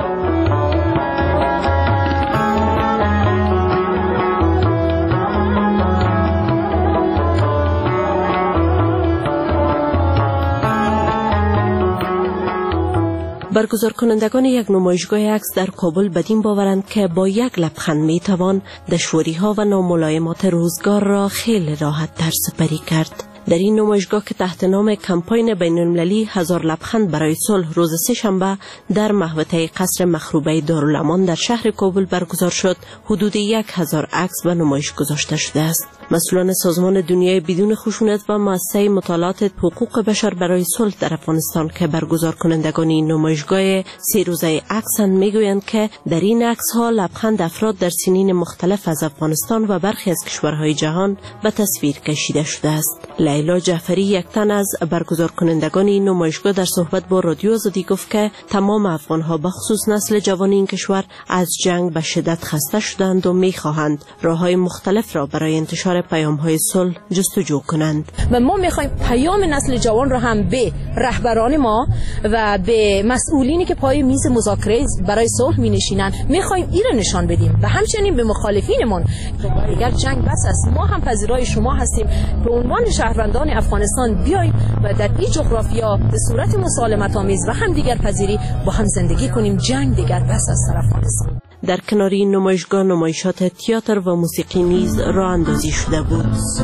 برگزار کنندگان یک نمایشگاه عکس در کابل بدین باورند که با یک لبخند میتوان دشواری‌ها و ناملایمات روزگار را خیلی راحت تر سپری کرد. در این نمایشگاه که تحت نام کمپاین بین‌المللی 1000 لبخند برای صلح روز سه‌شنبه در محوطه قصر مخروبه دارالامان در شهر کابل برگزار شد، حدود 1000 عکس به نمایش گذاشته شده است. مسئولان سازمان دنیای بدون خشونت و مؤسسه مطالعات حقوق بشر برای صلح در افغانستان که برگزار کنندگان این نمایشگاه 3 روزه عکسند میگویند که در این عکس‌ها لبخند افراد در سنین مختلف از افغانستان و برخی از کشورهای جهان به تصویر کشیده شده است. لیلا جعفری، یک تن از برگزار کنندگان این نمایشگاه، در صحبت با رادیو آزادی گفت که تمام افغان‌ها به خصوص نسل جوان این کشور از جنگ به شدت خسته شدند و می‌خواهند راه‌های مختلف را برای انتشار پیام‌های صلح جستجو کنند. و ما می‌خوایم پیام نسل جوان را هم به رهبران ما و به مسئولینی که پای میز مذاکره برای صلح می‌نشینند می‌خوایم این را نشان بدیم و همچنین به مخالفینمون دیگر جنگ بس است، ما هم پذیرای شما هستیم. به عنوان شهروندان افغانستان بیاییم و در این جغرافیا به صورت مسالمت آمیز و هم دیگر پذیری با هم زندگی کنیم. جنگ دیگر بس است در افغانستان. در کنار این نمایشگاه نمایشات تئاتر و موسیقی نیز راه اندازی شده بود.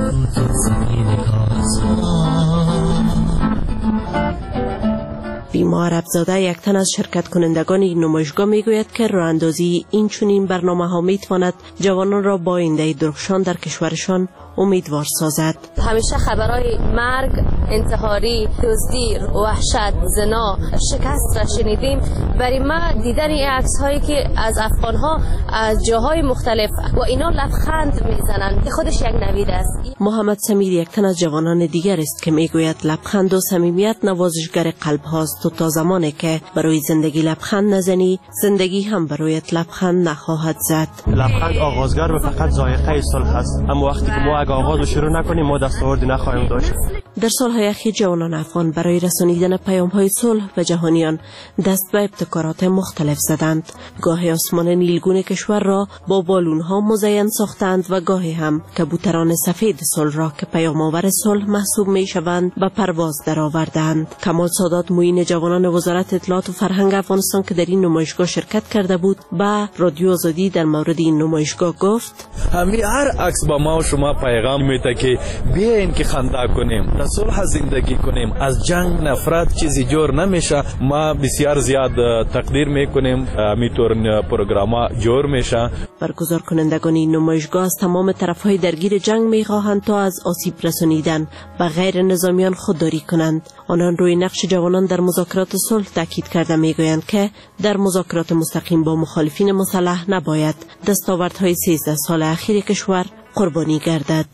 بیما عربزاده، یک تن از شرکت کنندگان این نمایشگاه، میگوید که راه اندازی این چنین برنامه‌ها میتواند جوانان را با آینده درخشان در کشورشان امیدوار سازد. همیشه خبرهای مرگ، انتحاری، دزدی، وحشت، زنا، شکست را شنیدیم. برای ما دیدن این عکس‌هایی که از افغان‌ها از جاهای مختلف و اینا لبخند میزنند خودش یک نوید است. محمد سمیر، یک تن از جوانان دیگر است که میگوید لبخند و صمیمیت نوازشگر قلب هاست و تا زمانی که برای زندگی لبخند نزنی، زندگی هم برایت لبخند نخواهد زد. لبخند آغازگر و فقط ذائقه صلح است، اما وقتی که ما اگه آغاز رو شروع نکنیم ما دستاوردی نخواهیم داشت. در سالهای اخیر جوانان افغان برای رسانیدن پیام‌های صلح به جهانیان دست به ابتکارات مختلف زدند. گاهی آسمان نیلگون کشور را با بالون‌ها مزین ساختند و گاهی هم کبوتران سفید صلح را که پیام‌آور صلح محسوب می‌شوند به پرواز درآوردند. کمال سادات، معین جوانان وزارت اطلاعات و فرهنگ افغانستان که در این نمایشگاه شرکت کرده بود، با رادیو آزادی در مورد این نمایشگاه گفت: هر عکس با ما و شما پیغام میده که بیاین که خنده کنیم، در صلح زندگی کنیم، از جنگ نفرت چیزی جور نمیشه. ما بسیار زیاد تقدیر میکنیم میتور پروگراما جور میشه. برگزار کنندگان این نمایشگاه از تمام طرفهای درگیر جنگ میخواهند تا از آسیب رسانیدن و غیر نظامیان خودداری کنند. آنان روی نقش جوانان در مذاکرات صلح تاکید کرده میگویند که در مذاکرات مستقیم با مخالفین مسلح نباید دستاوردهای 13 سال اخیر کشور قربانی گردد.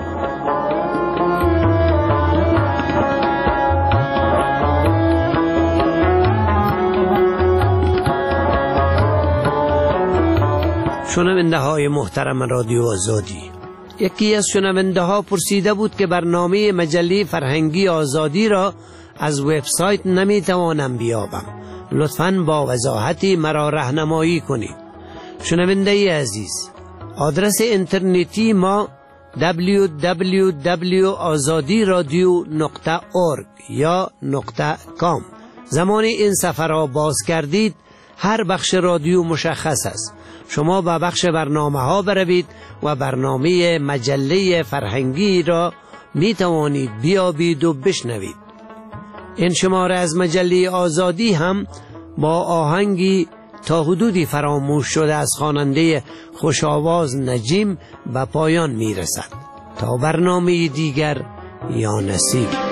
شنونده های محترم رادیو آزادی، یکی از شنونده ها پرسیده بود که برنامه مجله فرهنگی آزادی را از وبسایت نمیتوانم بیابم، لطفاً با وضاحتی مرا راهنمایی کنید. شنونده عزیز، آدرس اینترنتی ما www.azadiradio.org یا .com. زمان این صفحه را باز کردید هر بخش رادیو مشخص است. شما به بخش برنامه ها بروید و برنامه مجله فرهنگی را می توانید بیابید و بشنوید. این شماره از مجله آزادی هم با آهنگی تا حدودی فراموش شده از خواننده خوش‌آواز نجیم به پایان می رسد. تا برنامه دیگر، یا نصیب.